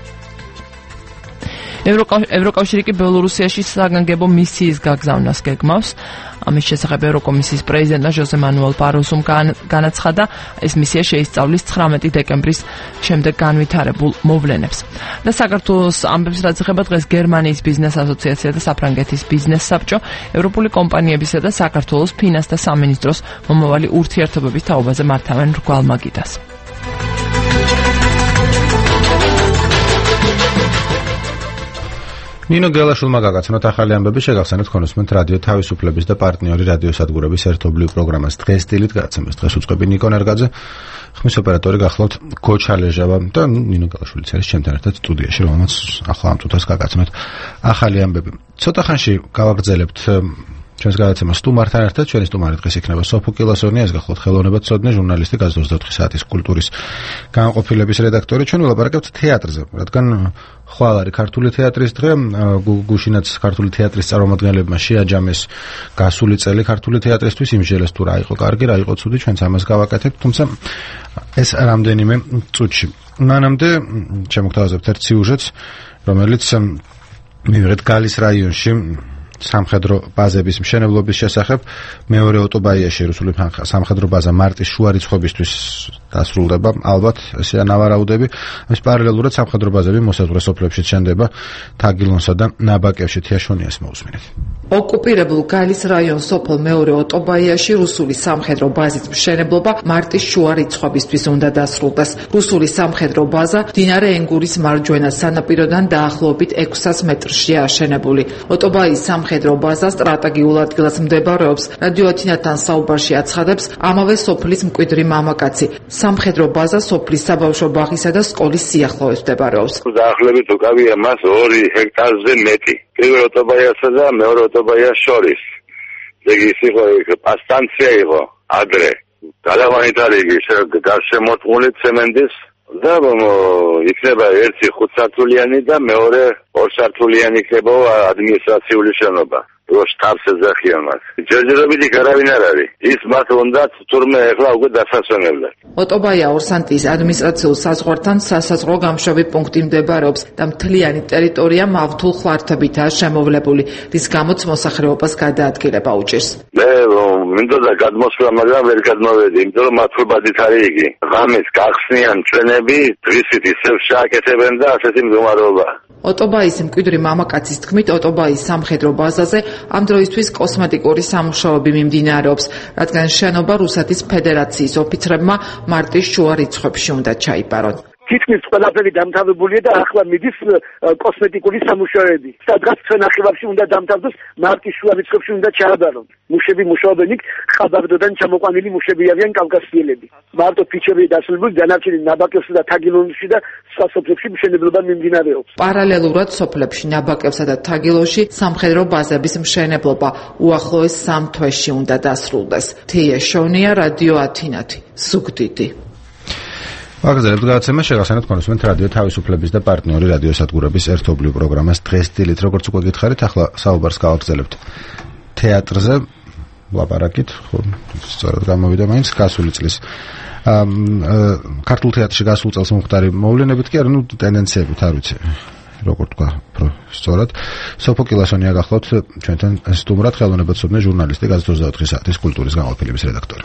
E: ევროკავშირი კი ბელორუსიაში საგანგებო მისიის გაგზავნას გეგმავს. ამის შესახებ ევროკომისიის პრეზიდენტმა ჟოზე მანუელ ბაროზომ განაცხადა, ეს მისია შეისწავლის ცხრამეტი დეკემბრის შემდეგ განვითარებულ მოვლენებს. და საქართველოს ამბებს რაც ეხება დღეს გერმანიის ბიზნეს ასოციაცია და საფრანგეთის ბიზნეს საბჭო ევროპული კომპანიებისა და საქართველოს ფინანსთა სამინისტროს მომავალი ურთიერთობების თაობაზე მართავენ რგვალ მაგიდას.
A: ნინო გელაშვილმა გაგაცნოთ ახალი ამბები, შეგახსენებთ კონსუმენტ რადიო თავისუფლების და პარტნიორი რადიოსადგურების ერთობლივ პროგრამას დღეს დილით გადაცემას. დღეს უწყები ნიკო ნერგაძე, ხმის ოპერატორი გახლავთ გოჩალეჟავა და ნინო გელაშვილიც არის ჩემთან ერთად სტუდიაში, რომელმაც ახლა ამ თუთას გაგაცნოთ ახალი ამბები. ცოტა ხანში გავაგრძელებთ ჩვენს გადაცემას სტუმართან ერთად ჩვენი სტუმარი დღეს იქნება სოფო კილასონია, ეს გახლავთ ხელოვნებაცოდნე ჟურნალისტი, გაზეთ ოცდაოთხი საათის კულტურის განყოფილების რედაქტორი. ჩვენ ვილაპარაკებთ თეატრზე, რადგან ხვალ არის ქართული თეატრის დღე, გუშინაც ქართული თეატრის წარმომადგენლებმა შეაჯამეს გასული წელი ქართული თეატრისთვის, იმჟელეს თუ რა იყო კარგი, რა იყო ცუდი, ჩვენც ამას გავაკეთებთ, თუმცა ეს რამდენიმე წუთში. მანამდე შემოგთავაზებთ ერთ სიუჟეტს, რომელიც მივიღეთ გალის რაიონში სამხედრო ბაზების მშენებლობის შესახებ. მეორე ოტობაიაში რუსული სამხედრო ბაზა მარტის შუა რიცხვებისთვის დასრულდება, ალბათ ესეა ნავარაუდები. ამის პარალელურად სამხედრო ბაზები მოსაზღვრე სოფლებში შენდება თაგილონსა და ნაბაკევში. თიაშონიას მოусმინეთ.
F: ოკუპირებულ გალის რაიონს სოფელ მეორე ოტობაიაში რუსული სამხედრო ბაზის მშენებლობა მარტის შუა რიცხვებისთვის უნდა დასრულდეს. რუსული სამხედრო ბაზა მდინარე ენგურის მარჯვენა სანაპიროდან დაახლოებით ექვსას მეტრშია აშენებული. ოტობაის სამხედრო ბაზა სტრატეგიულ ადგილას მდებარეობს. რადიო ათინათთან საუბარში აცხადებს ამავე სოფლის მკვიდრი მამაკაცი. სამხედრო ბაზა სოფლის საბავშვო ბაღისა და სკოლის სიახლოვეს მდებარეობს.
W: დაახლოებით უკავია მას ორი ჰექტარზე მეტი. პირველ ოტობაიასა და მეორე ოტობაიას შორის. ეგ ის იყო პასტანცია იყო ადრე. გადავანიტარი იგი გარშემორტყმული ცემენტის და იქნება ერთი ხუთსართულიანი და მეორე ორსართულიანი იქნება ადმინისტრაციული შენობა. რო შტაბს ეძახიან მას. ჯერჯერობით იქ არავინ არ არის. ის მათ უნდათ თურმე ეხლა უკვე დასასვენებლად.
F: ოტობაია ორსანტიის ადმინისტრაციულ საზღვართან სასაზღვრო გამშვები პუნქტი მდებარეობს და მთლიანი ტერიტორია მავთულ ხვართებითაა შემოვლებული, რის გამოც მოსახლეობას გადაადგილება უჭირს.
W: მე მინდოდა გადმოსვლა, მაგრამ ვერ გადმოვედი, იმიტომ რომ მათვრობადით არის იგი. ღამეს გახსნიან ჩვენები, დღისით ისევ შეაკეთებენ და ასეთი მდგომარეობა.
F: ოტობაის მკვიდრი მამაკაცის თქმით, ოტობაის სამხედრო ბაზაზე ამ დროისთვის კოსმეტიკური სამუშაოები მიმდინარეობს, რადგან შენობა რუსეთის ფედერაციის ოფიცრებმა მარტის შუა რიცხვებში უნდა ჩაიბარონ.
G: თითქმის ყველაფერი დამთავრებულია და ახლა მიდის კოსმეტიკური სამუშაოები. სადღაც ჩვენ ახალებში უნდა დამთავრდეს, მარტის შუა რიცხვებში უნდა ჩააბარონ. მუშები მუშაობენ იქ, ხაბარდოდან ჩამოყვანილი მუშები არიან კავკასიელები. მარტო ფიჩები დასრულებული, დანარჩენი ნაბაკევსა და თაგილონში და სხვა სოფლებში მშენებლობა მიმდინარეობს.
F: პარალელურად სოფლებში ნაბაკევსა და თაგილონში სამხედრო ბაზების მშენებლობა უახლოეს სამ თვეში უნდა დასრულდეს. თიაშონია, რადიო ათინათი, ზუგდიდი.
A: ვაგზალებთ გადაცემა შეგახსენებთ კონსუმენტ რადიო თავისუფლების და პარტნიორი რადიოსადგურების ერთობლივ პროგრამას დღეს დილით. როგორც უკვე გითხარით, ახლა საუბარს გავაგზავნებთ თეატრზე. ლაპარაკით, ხო, სწორად გამოვიდა მაინც გასული წლის ქართულ თეატრში გასულ წელს მომხდარი მოვლენებით კი არა, ნუ ტენდენციებით არ ვიცი. როგორ თქვა, სწორად სოფო კილასონია გახლავთ ჩვენთან სტუმრად, ხელოვნებაცოდნე ჟურნალისტი, გაზეთ ოცდაოთხი საათის კულტურის განყოფილების რედაქტორი.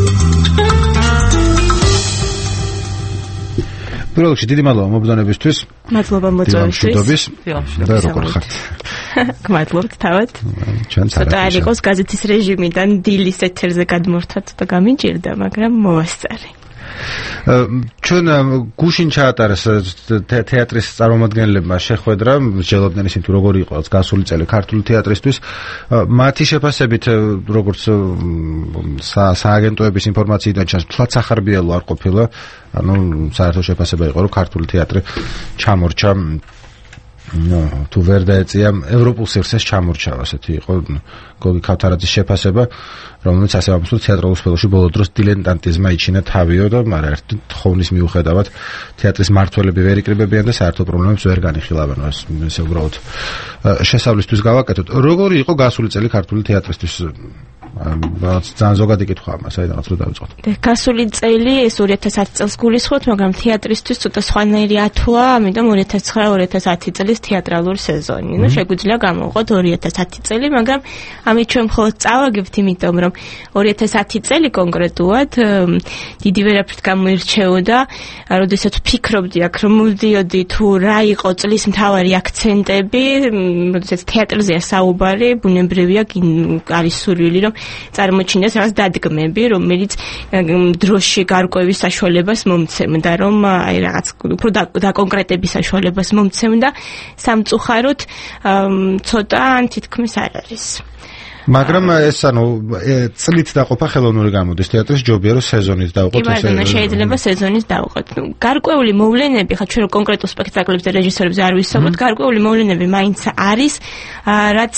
A: პირველ რიგში დიდი მადლობა მობრძანებისთვის.
H: მადლობა მოწვევისთვის.
A: და როგორ ხართ?
H: მადლობთ თავად.
A: ჩვენც არა.
H: ცოტა არ იყოს გაზეთის რეჟიმიდან დილის ეთერზე გადმორთვა, ცოტა გამიჭირდა, მაგრამ მოვასწარე.
A: ჩვენ გუშინ ჩაატარეს თეატრის წარმომადგენლებმა შეხვედრა, მსჯელობდნენ ისინი თუ როგორი იყო გასული წელი ქართული თეატრისთვის. მათი შეფასებით, როგორც სააგენტოების ინფორმაციიდან ჩანს, თლაც ახარბიელო არ ყოფილა, ანუ საერთო შეფასება იყო, რომ ქართული თეატრი ჩამორჩა, ნო, თუ ვერ დაეწია ევროპულ სივრცეს ჩამორჩა, ასეთი იყო გოგი ქავთარაძის შეფასება, რომელიც ასე ამბობს, თეატრალურ სფეროში ბოლო დროს დილეტანტიზმმა იჩინა თავიო და მაგრამ ერთ ხოვნის მიუხედავად თეატრის მმართველები ვერ იკრიბებიან და საერთო პრობლემებს ვერ განიხილავენ. ესე უბრალოდ შესავლისთვის გავაკეთოთ. როგორი იყო გასული წელი ქართული თეატრისთვის? ძალიან ზოგადი კითხვა ამას, საიდანაც რო დავიწყოთ.
H: გასული წელი ეს ორი ათას ათი წელს გულისხმობთ, მაგრამ თეატრისთვის ცოტა სხვანაირი ათვლა, ამიტომ ორი ათას ცხრა ორი ათას ათი წლის თეატრალური სეზონი. ნუ შეგვიძლია გამოვყოთ ორი ათას ათი წელი, მაგრამ ამით ჩვენ მხოლოდ წავაგებთ, იმიტომ რომ ორი ათას ათი წელი კონკრეტულად დიდი ვერაფრით გამოირჩეოდა, როდესაც ვფიქრობდი აქ რომ მოვდიოდი თუ რა იყო წლის მთავარი აქცენტები, როდესაც თეატრზეა საუბარი, ბუნებრივია არის სურვილი რომ წარმოჩინდეს რაღაც დადგმები, რომელიც დროში გარკვევის საშუალებას მომცემდა, რომ აი რაღაც უფრო დაკონკრეტების საშუალებას მომცემდა, სამწუხაროდ ცოტა ან თითქმის არ არის.
A: მაგრამ ეს ანუ წლით დაყოფა ხელოვნური გამოდის თეატრის ჯობია რომ სეზონით დავყოთ
H: ეს. კი, მაგრამ შეიძლება სეზონით დავყოთ. გარკვეული მოვლენები, ხა ჩვენ კონკრეტულ სპექტაკლებზე და რეჟისორებზე არ ვისაუბროთ, გარკვეული მოვლენები მაინც არის, რაც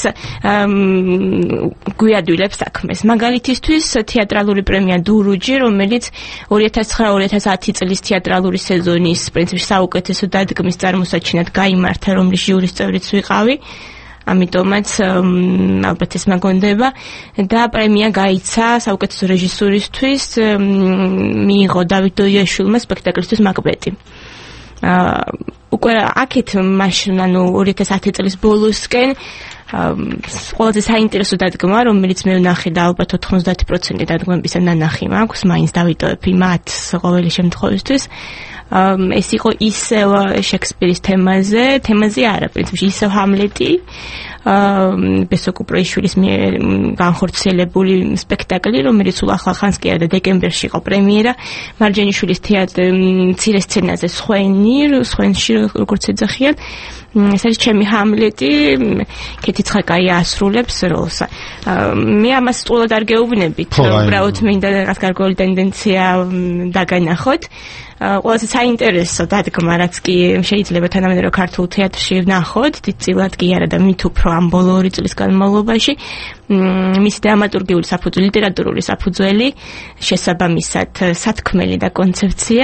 H: გვიადვილებს საქმეს. მაგალითისთვის თეატრალური პრემია დურუჯი, რომელიც ორი ათას ცხრა ორი ათას ათი წლის თეატრალური სეზონის პრინციპში საუკეთესო დადგმის წარმოსაჩინად გაიმართა, რომლის ჟიურის წევრიც ვიყავი. ამიტომაც ალბათ ეს მაგონდება და პრემია გაიცა საუკეთესო რეჟისურისთვის, მიიღო დავით დოიაშვილმა სპექტაკლისთვის მაკბეტი. უკვე აქეთ მაშინ ანუ ორი ათას ათი წლის ბოლოსკენ ყველაზე საინტერესო დადგმა, რომელიც მე ვნახე და ალბათ ოთხმოცდაათი პროცენტი დადგმებისა ნანახი მაქვს, მაინც დავიტოვებ იმათ ყოველი შემთხვევისთვის. ეს იყო ისევ შექსპირის თემაზე, თემაზე არა, პრინციპში ისევ ჰამლეტი, ბესო კუპროიშვილის მიერ განხორციელებული სპექტაკლი, რომელიც სულ ახალ ხანს კი არა და დეკემბერში იყო პრემიერა, მარჯანიშვილის თეატრი მცირე სცენაზე სხვენი, სხვენში როგორც ეძახიან. ეს არის ჩემი ჰამლეტი, კეთი ცხაკაი ასრულებს როლს. მე ამას სწულად არ გეუბნებით, უბრალოდ მინდა რაღაც გარკვეული ტენდენცია დაგანახოთ. ყველაზე საინტერესო დადგმა, რაც კი შეიძლება თანამედროვე ქართულ თეატრში ვნახოთ, დიდწილად კი არა და მით უფრო ამ ბოლო ორი წლის განმავლობაში, მისი დრამატურგიული საფუძველი, ლიტერატურული საფუძველი, შესაბამისად სათქმელი და კონცეფცია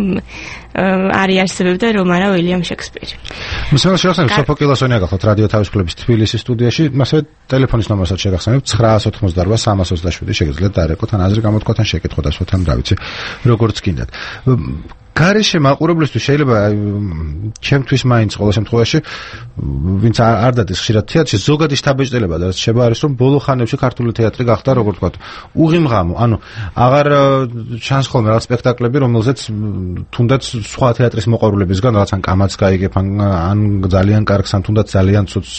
H: არის არსებობდა რომ არა უილიამ შექსპირი.
A: მსმენელს შეგახსენებთ სოფო კილოსონია გახლავთ რადიო თავისუფლების თბილისის სტუდიაში, მასე ტელეფონის ნომერსაც შეგახსენებთ ცხრაას ოთხმოცდაორბა სამას ოცდაშვიდი, შეგიძლიათ დაერეკოთ ან აზრი გამოთქვათ ან შეკითხოთ ასოთ ამ რა ვიცი, როგორც გინდათ. გარეშე მაყურებლისთვის შეიძლება ჩემთვის მაინც ყოველ შემთხვევაში ვინც არ დადის ხშირად თეატრში ზოგადი შთაბეჭდილება და შეიძლება არის რომ ბოლო ხანებში ქართული თეატრი გახდა როგორ ვთქვათ უღიმღამო, ანუ აღარ ჩანს ხოლმე რაღაც სპექტაკლები, რომელზეც თუნდაც სხვა თეატრის მოყვარულებისგან რაღაც ან კამაც გაიგებ ან ან ძალიან კარგს ან თუნდაც ძალიან ცუდს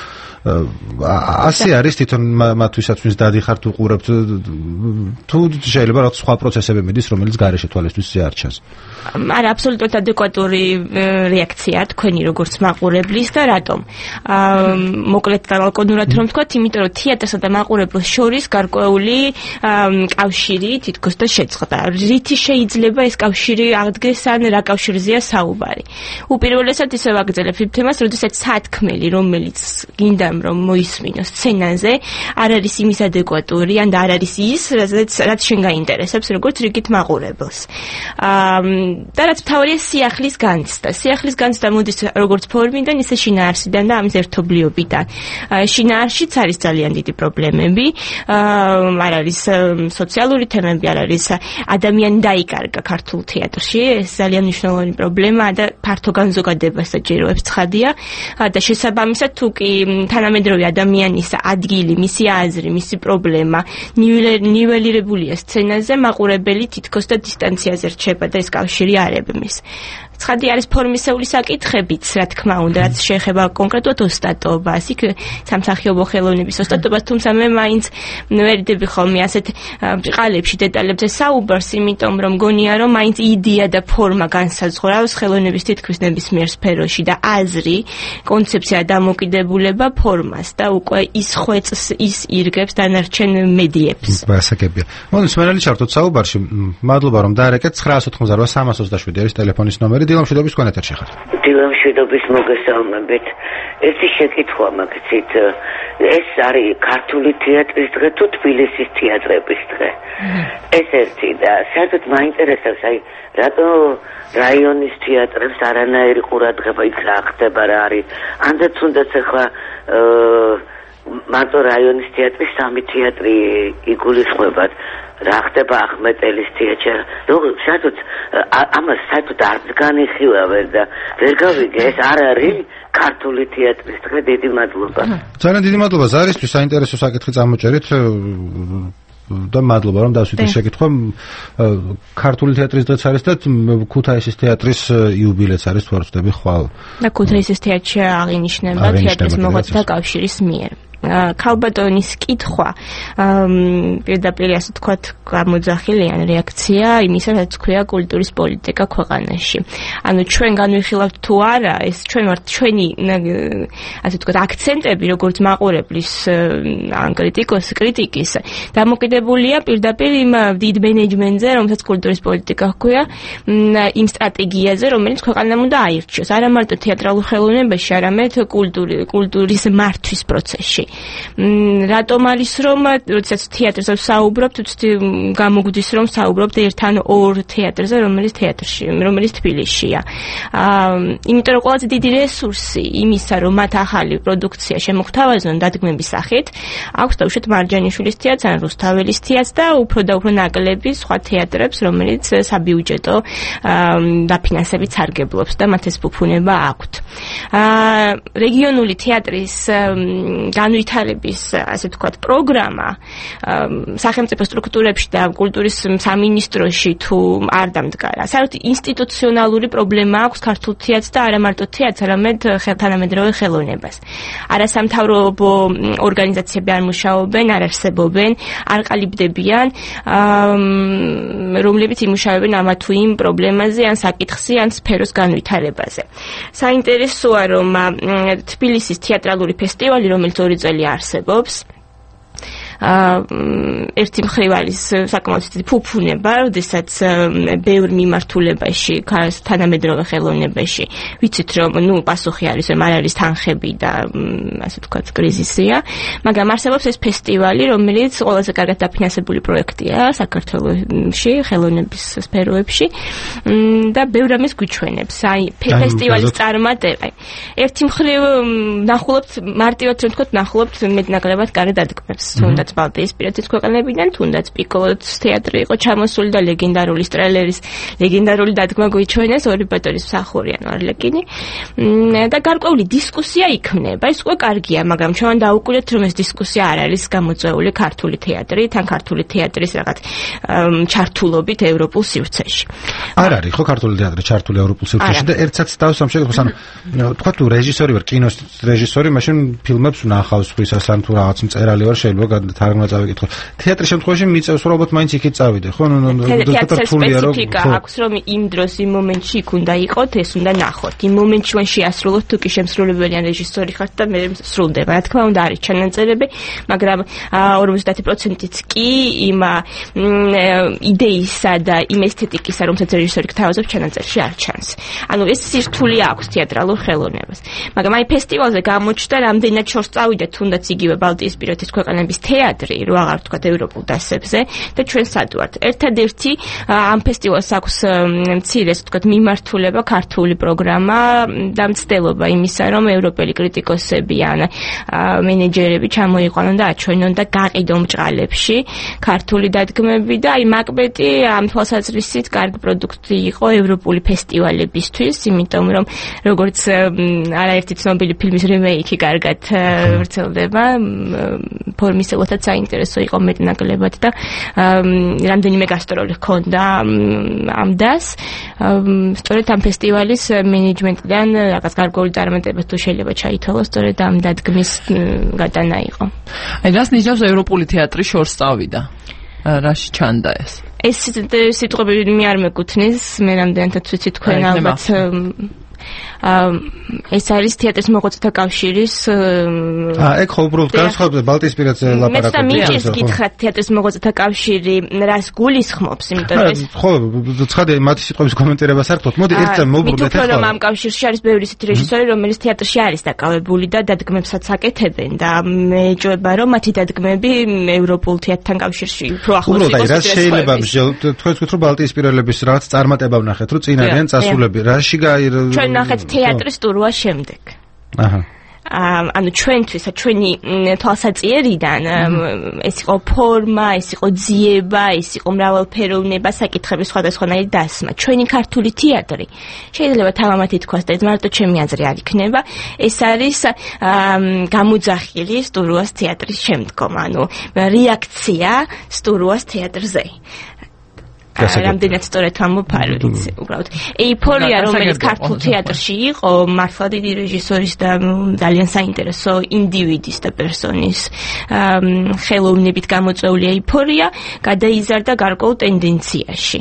A: ასე არის თვითონ მათთვისაც ვინც დადიხართ უყურებთ თუ შეიძლება რაღაც სხვა პროცესები მიდის რომელიც გარეშე თვალისთვის არ ჩანს.
H: არა, აბსოლუტურად ადეკვატური რეაქცია თქვენი როგორც მაყურებლის და რატომ? მოკლედ ლაკონურად რომ ვთქვათ, იმიტომ რომ თეატრსა და მაყურებელს შორის გარკვეული კავშირი თითქოს და შეწყდა. რითი შეიძლება ეს კავშირი აღდგეს ან რა კავშირზეა საუბარი? უპირველესად ისე ვაგრძელებ იმ თემას, როდესაც სათქმელი, რომელიც გინდა რომ მოისმინოს სცენაზე, არ არის იმის ადეკვატური ან არ არის ის, რაც შენ გაინტერესებს როგორც რიგით მაყურებელს. და რაც თავია სიახლის განცდა. სიახლის განცდა მოდის როგორც ფორმიდან, ისე შინაარსიდან და ამის ერთობლიობიდან. შინაარსშიც არის ძალიან დიდი პრობლემები, არ არის სოციალური თემები, არ არის ადამიანი დაიკარგა ქართულ თეატრში, ეს ძალიან მნიშვნელოვანი პრობლემაა და ფართო განზოგადებას საჭიროებს ცხადია და შესაბამისად თუ კი თანამედროვე ადამიანის ადგილი, მისი აზრი, მისი პრობლემა ნიველირებულია სცენაზე, მაყურებელი თითქოს და დისტანციაზე რჩება და ეს კავშირი არ ებმის. ცხადი არის ფორმისეული საკითხებიც, რა თქმა უნდა, რაც შეეხება კონკრეტულად ოსტატობას, იქ სამსახიობო ხელოვნების ოსტატობას, თუმცა მე მაინც ვერიდები ხოლმე ასეთ ბრყალებში, დეტალებზე საუბარს, იმიტომ რომ გონია რომ მაინც იდეა და ფორმა განსაზღვრავს ხელოვნების თითქმის ნებისმიერ სფეროში და აზრი, კონცეფცია დამოკიდებულება ფორმას და უკვე ის ხვეწს, ის ირგებს დანარჩენ მედიებს.
A: გასაგებია. მოდით მერალი ჩართოთ საუბარში. მადლობა რომ დაარეკეთ ცხრაას ოთხმოცდაორბა სამას ოცდაშვიდი არის ტელეფონის ნომერი. დილამშვიდობის თქვენ ეთერში ხართ.
K: დილამშვიდობის მოგესალმებით. ერთი შეკითხვა მაგცით, ეს არის ქართული თეატრის დღე თუ თბილისის თეატრების დღე? ეს ერთი და საერთოდ მაინტერესებს, აი, რატო რაიონის თეატრებს არანაირი ყურადღება იქ რა ხდება რა არის? ანდაც უნდაც ახლა მარტო რაიონის თეატრის სამი თეატრი იგულისხმებათ. რა ხდება ახმეტელის თეატრში? როგორ საერთოდ ამას საერთოდ არც განიხილავ და ვერ გავიგე, ეს არ არის ქართული თეატრის დღე. დიდი მადლობა.
A: ძალიან დიდი მადლობა ზარისთვის, საინტერესო საკითხი წამოჭერით და მადლობა რომ დავსვით ეს შეკითხვა. ქართული თეატრის დღეც არის და ქუთაისის თეატრის იუბილეც არის, თუ არ ვწდები ხვალ.
H: და ქუთაისის თეატრში აღინიშნება თეატრის მოღვაწეთა კავშირის მიერ. ქალბატონის კითხვა პირდაპირ ასე ვთქვათ გამოძახილი ან რეაქცია იმისა, რაც ქვია კულტურის პოლიტიკა ქვეყანაში. ანუ ჩვენ განვიხილავთ თუ არა, ეს ჩვენ ვართ ჩვენი ასე ვთქვათ აქცენტები, როგორც მაყურებლის ან კრიტიკოს კრიტიკის დამოკიდებულია პირდაპირ იმ დიდ მენეჯმენტზე, რომელსაც კულტურის პოლიტიკა ჰქვია, იმ სტრატეგიაზე, რომელიც ქვეყანამ უნდა აირჩიოს. არა მარტო თეატრალურ ხელოვნებაში, არამედ კულტური კულტურის მართვის პროცესში. რატომ არის რომ როდესაც თეატრზე საუბრობთ, გამოგვდის რომ საუბრობთ ერთ ან ორ თეატრზე, რომელიც თეატრში, რომელიც თბილისშია. აა, იმიტომ რომ ყველაზე დიდი რესურსი იმისა, რომ მათ ახალი პროდუქცია შემოგვთავაზონ დადგმების სახით, აქვს თავშეთ მარჯანიშვილის თეატრს, ან რუსთაველის თეატრს და უფრო და უფრო ნაკლები სხვა თეატრებს, რომელიც საბიუჯეტო დაფინანსებით სარგებლობს და მათ ეს ფუფუნება აქვთ. აა, რეგიონული თეატრის განვითარების, ასე ვთქვათ, პროგრამა სახელმწიფო სტრუქტურებში და კულტურის სამინისტროში თუ არ დამდგარა. საერთოდ ინსტიტუციონალური პრობლემა აქვს ქართულ თეატრს და არა მარტო თეატრს, არამედ თანამედროვე ხელოვნებას. არასამთავრობო ორგანიზაციები არ მუშაობენ, არ არსებობენ, არ ყალიბდებიან, რომლებიც იმუშავებენ ამა თუ იმ პრობლემაზე, ან საკითხზე, ან სფეროს განვითარებაზე. საინტერესოა, რომ თბილისის თეატრალური ფესტივალი, რომელიც ორი წელი არსებობს, ერთი მხრივ არის საკმაოდ დიდი ფუფუნება, როდესაც ბევრ მიმართულებაში, თანამედროვე ხელოვნებაში ვიცით რომ ნუ პასუხი არის რომ არ არის თანხები და ასე ვთქვათ კრიზისია, მაგრამ არსებობს ეს ფესტივალი, რომელიც ყველაზე კარგად დაფინანსებული პროექტია საქართველოში ხელოვნების სფეროებში და ბევრ ამას გვიჩვენებს. აი ფესტივალის წარმატება. ერთი მხრივ ნახულობთ მარტივად რომ ვთქვათ, ნახულობთ მეტნაკლებად კარგ დადგმებს, თუნდაც ბალტიისპირეთის ქვეყნებიდან, თუნდაც პიკოლოს თეატრი იყო ჩამოსული და ლეგენდარული სტრელერის ლეგენდარული დადგმა გვიჩვენეს ორი ბატონის მსახური ანუ არლეკინი და გარკვეული დისკუსია იქნება. ეს უკვე კარგია, მაგრამ ჩვენ დაუკვირდეთ რომ ეს დისკუსია არ არის გამოწვეული ქართული თეატრით, ან ქართული თეატრის რაღაც ჩართულობით ევროპულ სივრცეში.
A: არ არის ხო ქართული თეატრი ჩართული ევროპულ სივრცეში და ერთსაც თავს ამ შეგეხოს, ანუ თქვა თუ რეჟისორი ვარ, კინოს რეჟისორი, მაშინ ფილმებს ვნახავს, ვისას ან თუ რაღაც მწერალი ვარ, შეიძლება თარგმნა წავიკითხო. თეატრის შემთხვევაში მიწევს რომ ალბათ მაინც იქით წავიდე, ხო? ნუ ნუ
H: თეატრია რომ აქვს რომ იმ დროს იმ მომენტში იქ უნდა იყოთ, ეს უნდა ნახოთ. იმ მომენტში when შეასრულოთ თუ კი შემსრულებელი ან რეჟისორი ხართ და მე სრულდება. რა თქმა უნდა არის ჩანაწერები, მაგრამ ორმოცდაათი პროცენტიც კი იმ იდეისა და იმ ესთეტიკისა, რომელსაც რეჟისორი გთავაზობს ჩანაწერში არ ჩანს. ანუ ეს სირთული აქვს თეატრალურ ხელოვნებას. მაგრამ აი ფესტივალზე გამოჩნდა რამდენად შორს წავიდა თუნდაც იგივე ბალტიისპირეთის ქვეყნების თეატრი, რო აღარ ვთქვათ ევროპულ დასებზე და ჩვენ სად ვართ. ერთადერთი ამ ფესტივალს აქვს მცირე, ვთქვათ, მიმართულება, ქართული პროგრამა და მცდელობა იმისა, რომ ევროპელი კრიტიკოსები ან მენეჯერები ჩამოიყვანონ და აჩვენონ და გაყიდონ ბრჭყალებში ქართული დადგმები და აი მაკბეტი ამ თვალსაზრისით კარგი პროდუქტი იყო ევროპული ფესტივალებისთვის, იმიტომ რომ როგორც არაერთი ცნობილი ფილმის რემეიკი კარგად ვრცელდება, ფორმისელოთაც საინტერესო იყო მეტნაკლებად და რამდენიმე გასტროლი ჰქონდა ამ დას. სწორედ ამ ფესტივალის მენეჯმენტიდან რაღაც გარკვეული წარმატება თუ შეიძლება ჩაითვალოს, სწორედ ამ დადგმის გატანა იყო.
E: აი რას ნიშნავს ევროპული თეატრი შორს წავიდა? რაში ჩანდა ეს?
H: ეს სიტყვები მე არ მეკუთვნის, მე რამდენადაც ვიცი თქვენ ალბათ ეს არის თეატრის მოღვაწეთა კავშირის
A: აა ეგ ხო უბრალოდ განსხვავდება ბალტიისპირეთზე ლაპარაკობთ.
H: მე მიჭირს გითხრათ თეატრის მოღვაწეთა კავშირი რას გულისხმობს, იმიტომ რომ ეს
A: ხო ცხადია მათი სიტყვების კომენტირებას არ გქონთ. მოდი ერთ წამ მოვბრუნდეთ
H: ახლა. რომ ამ კავშირში არის ბევრი ისეთი რეჟისორი, რომელიც თეატრში არის დაკავებული და დადგმებსაც აკეთებენ და მე ეჭვება რომ მათი დადგმები ევროპულ თეატრთან კავშირში უფრო ახლოს იყოს.
A: უბრალოდ რა შეიძლება თქვენ თქვით რომ ბალტიისპირელების რაღაც წარმატება ვნახეთ, რომ წინ არიან წასულები. რაში გაირ
H: ნახეთ თეატრის ტურვა შემდეგ.
A: აჰა.
H: ანუ ჩვენთვის, ჩვენი თვალსაჩინარიდან ეს იყო ფორმა, ეს იყო ძიება, ეს იყო მრავალფეროვნება, საკითხების სხვადასხვანაირი დასმა. ჩვენი ქართული თეატრი შეიძლება თავამათი თქვას და ეს მარტო ჩემი აზრი არ იქნება, ეს არის გამოძახილი სტურუას თეატრის შემდგომ, ანუ რეაქცია სტურუას თეატრზე. რამდენად სწორედ ამბობ არ ვიცი უბრალოდ ეიფორია რომელიც ქართულ თეატრში იყო მართლა დიდი რეჟისორის და ძალიან საინტერესო ინდივიდის და პერსონის ხელოვნებით გამოწვეული ეიფორია გადაიზარდა გარკვეულ ტენდენციაში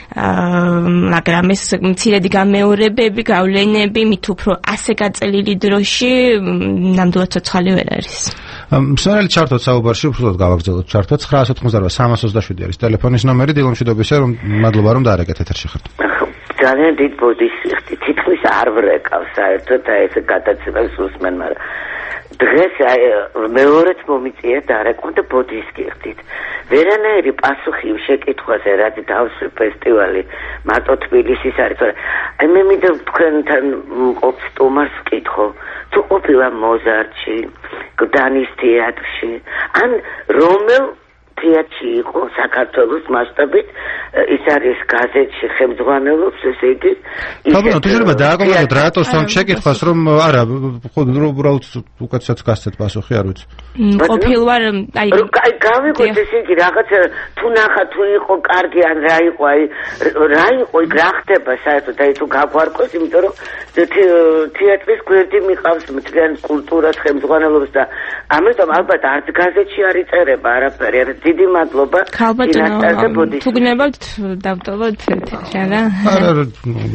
H: მაგრამ ეს მცირედი გამეორებები გავლენები მით უფრო ასე გაწელილი დროში ნამდვილად ცოცხალი ვერ არის
A: მსმენელი ჩართოთ საუბარში, უბრალოდ გავაგრძელოთ ჩართოთ ცხრაას ოცდაოთხმოცდარბა სამას ოცდაშვიდი არის ტელეფონის ნომერი, დილომშვიდობისა, რომ მადლობა რომ დაარეკეთ ეთერში ხართ.
K: ძალიან დიდ ბოდიშს ხდით, თითქმის არ ვრეკავს საერთოდ და ეს გადაცემას უსმენ, მაგრამ დღეს მეორეც მომიწია დაარეკვა და ბოდიშს ხდით. ვერანაირი პასუხი შეკითხვაზე, რაც დავსვი ფესტივალი მარტო თბილისის არის, თორე აი მე მინდა თქვენთან ყოფს სტუმარს ვკითხო, თუ ყოფილა მოზარდში გდანის თეატრში ან რომელ თეატრში იყო საქართველოს მასშტაბით ის არის გაზეთში ხელმძღვანელობს ესე იგი
A: თუმცა თუ შეიძლება დააკონკრეტოთ რატოს ამ შეკითხვას რომ არა უბრალოდ უკეთესად გასცეთ პასუხი არ ვიცი
H: ყოფილვარ აი
K: გავიგოთ ესე იგი რაღაც თუ ნახა თუ იყო კარგი ან რა იყო აი რა იყო იქ რა ხდება საერთოდ აი თუ გაგვარკვევს იმიტომ რომ თეატრის გვერდი მიყავს მთლიან კულტურას ხელმძღვანელობს და ამიტომ ალბათ არც გაზეთში არ იწერება არაფერი არა დიდი მადლობა
H: ქალბატონო თუ გნებავთ დავტოვოთ ეთერში რა
A: არა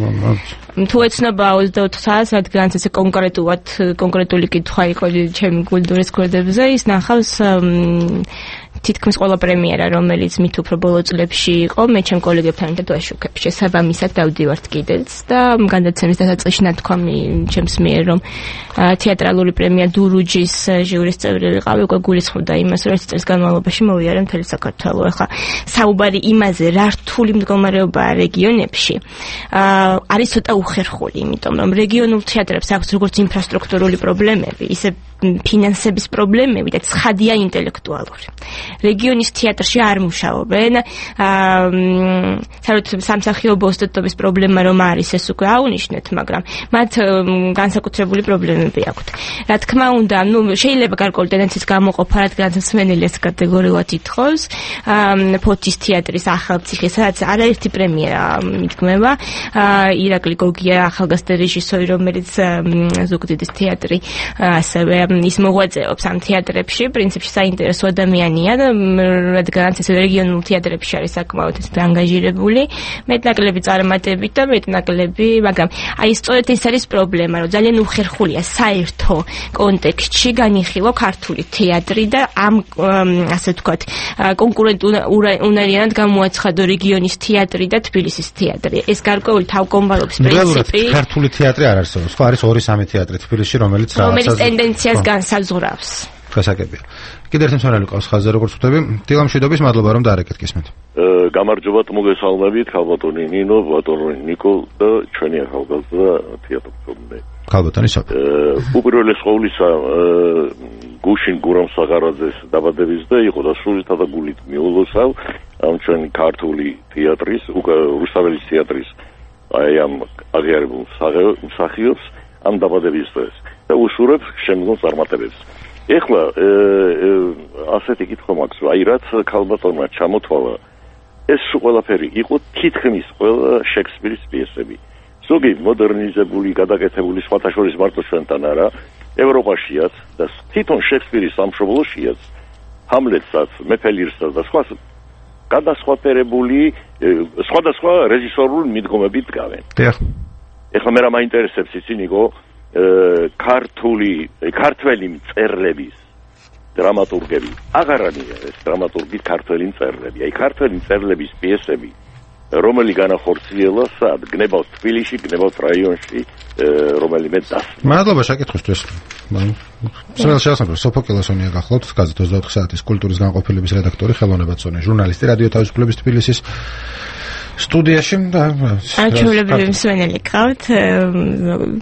H: თუ ეცნობა ოცდაოთხ საათს რადგანაც ესე კონკრეტულად კონკრეტული კითხვა იყო ჩემი კულტურის გვერდებზე ის ნახავს თითქმის ყველა პრემიერა რომელიც მით უფრო ბოლო წლებში იყო მე ჩემ კოლეგებთან ერთად ვაშუქებ შესაბამისად დავდივართ კიდეც და განაცემის დასაწყისში ნათქვამი ჩემს მიერ რომ თეატრალური პრემია დურუჯის ჟიურის წევრი ვიყავი უკვე გულისხმობდა იმას რომ ეს წელს განმავლობაში მოვიარე მთელი საქართველო ახლა საუბარი იმაზე რა რთული მდგომარეობაა რეგიონებში არის ცოტა უხერხული იმიტომ რომ რეგიონულ თეატრებს აქვს როგორც ინფრასტრუქტურული პრობლემები ისე ფინანსების პრობლემები და ცხადია ინტელექტუალური რეგიონის თეატრში არ მუშაობენ საერთოდ სამსახიობო ოსტატობის პრობლემა რომ არის ეს უკვე აუნიშნეთ მაგრამ მათ განსაკუთრებული პრობლემები აქვთ რა თქმა უნდა ნუ შეიძლება გარკვეული ტენდენციის გამოყოფა რადგან მსმენელი ეს კატეგორიულად ითხოვს ფოთის თეატრის ახალციხე სადაც არაერთი პრემიერა მიდგმება ირაკლი გოგია ახალგაზრდა რეჟისორი რომელიც ზუგდიდის თეატრი ასევე ის მოღვაწეობს ამ თეატრებში პრინციპში საინტერესო ადამიანია და რადგანაც ეს რეგიონულ თეატრებში არის საკმაოდ ეს ანგაჟირებული მეტნაკლები წარმატებით და მეტნაკლები მაგრამ აი სწორედ ეს არის პრობლემა რომ ძალიან უხერხულია საერთო კონტექსტში განიხილო ქართული თეატრი და ამ ასე ვთქვათ კონკურენტუნარიანად გამოაცხადო რეგიონის თეატრი და თბილისის თეატრი ეს გარკვეული თავკომბალობის პრინციპი
A: ქართული თეატრი არ არსებობს ხო არის ორი სამი თეატრი თბილისში რომელიც
H: რომელიც ტენდენციას განსაზღვრავს
A: გასაგებია. კიდევ ერთი მსმენელი ყავს ხაზზე როგორც ხვდები. დილამშვიდობის მადლობა რომ დაარეკეთ კისმეთ.
J: გამარჯობა მოგესალმებით ქალბატონი ნინო, ბატონი ნიკო და ჩვენი ახალგაზრდა თეატრმცოდნე.
A: ქალბატონი სოფი.
J: უპირველეს ყოვლისა გუშინ გურამ საღარაძეს დაბადების და იყო და სულითა და გულით მიულოცავ ამ ჩვენი ქართული თეატრის, რუსთაველის თეატრის აი ამ აღიარებულ მსახიობს ამ დაბადების დღეს. და უშურებ შემდგომ წარმატებებს. ეხლა ასეთი კითხვა მაქვს, აი რაც ქალბატონმა ჩამოთვალა, ეს ყველაფერი იყო თითქმის ყველა შექსპირის პიესები. ზოგი მოდერნიზებული, გადაკეთებული სხვათა შორის მარტო ჩვენთან არა, ევროპაშიაც და თვითონ შექსპირის სამშობლოშიაც, ჰამლეტსაც, მეფე ლირსაც და სხვა გადასხვაფერებული სხვადასხვა რეჟისორული მიდგომებით დგავენ. ეხლა მე რა მაინტერესებს იცინიკო ქართული ქართველი მწერლების დრამატურგები აღარ არის ეს დრამატურგის ქართველი მწერლები აი ქართველი მწერლების პიესები რომელი განახორციელა სად გნებავთ თბილისში გნებავთ რაიონში რომელიმე დას
A: მადლობა შეკითხვისთვის სულ შეასრულეთ სოფოკელასონია გახლავთ გაზეთ ოცდაოთხ საათის კულტურის განყოფილების რედაქტორი ხელოვნებაცონე ჟურნალისტი რადიო თავისუფლების თბილისის სტუდიაში და
H: აჩვენებელი მსმენელი ყავთ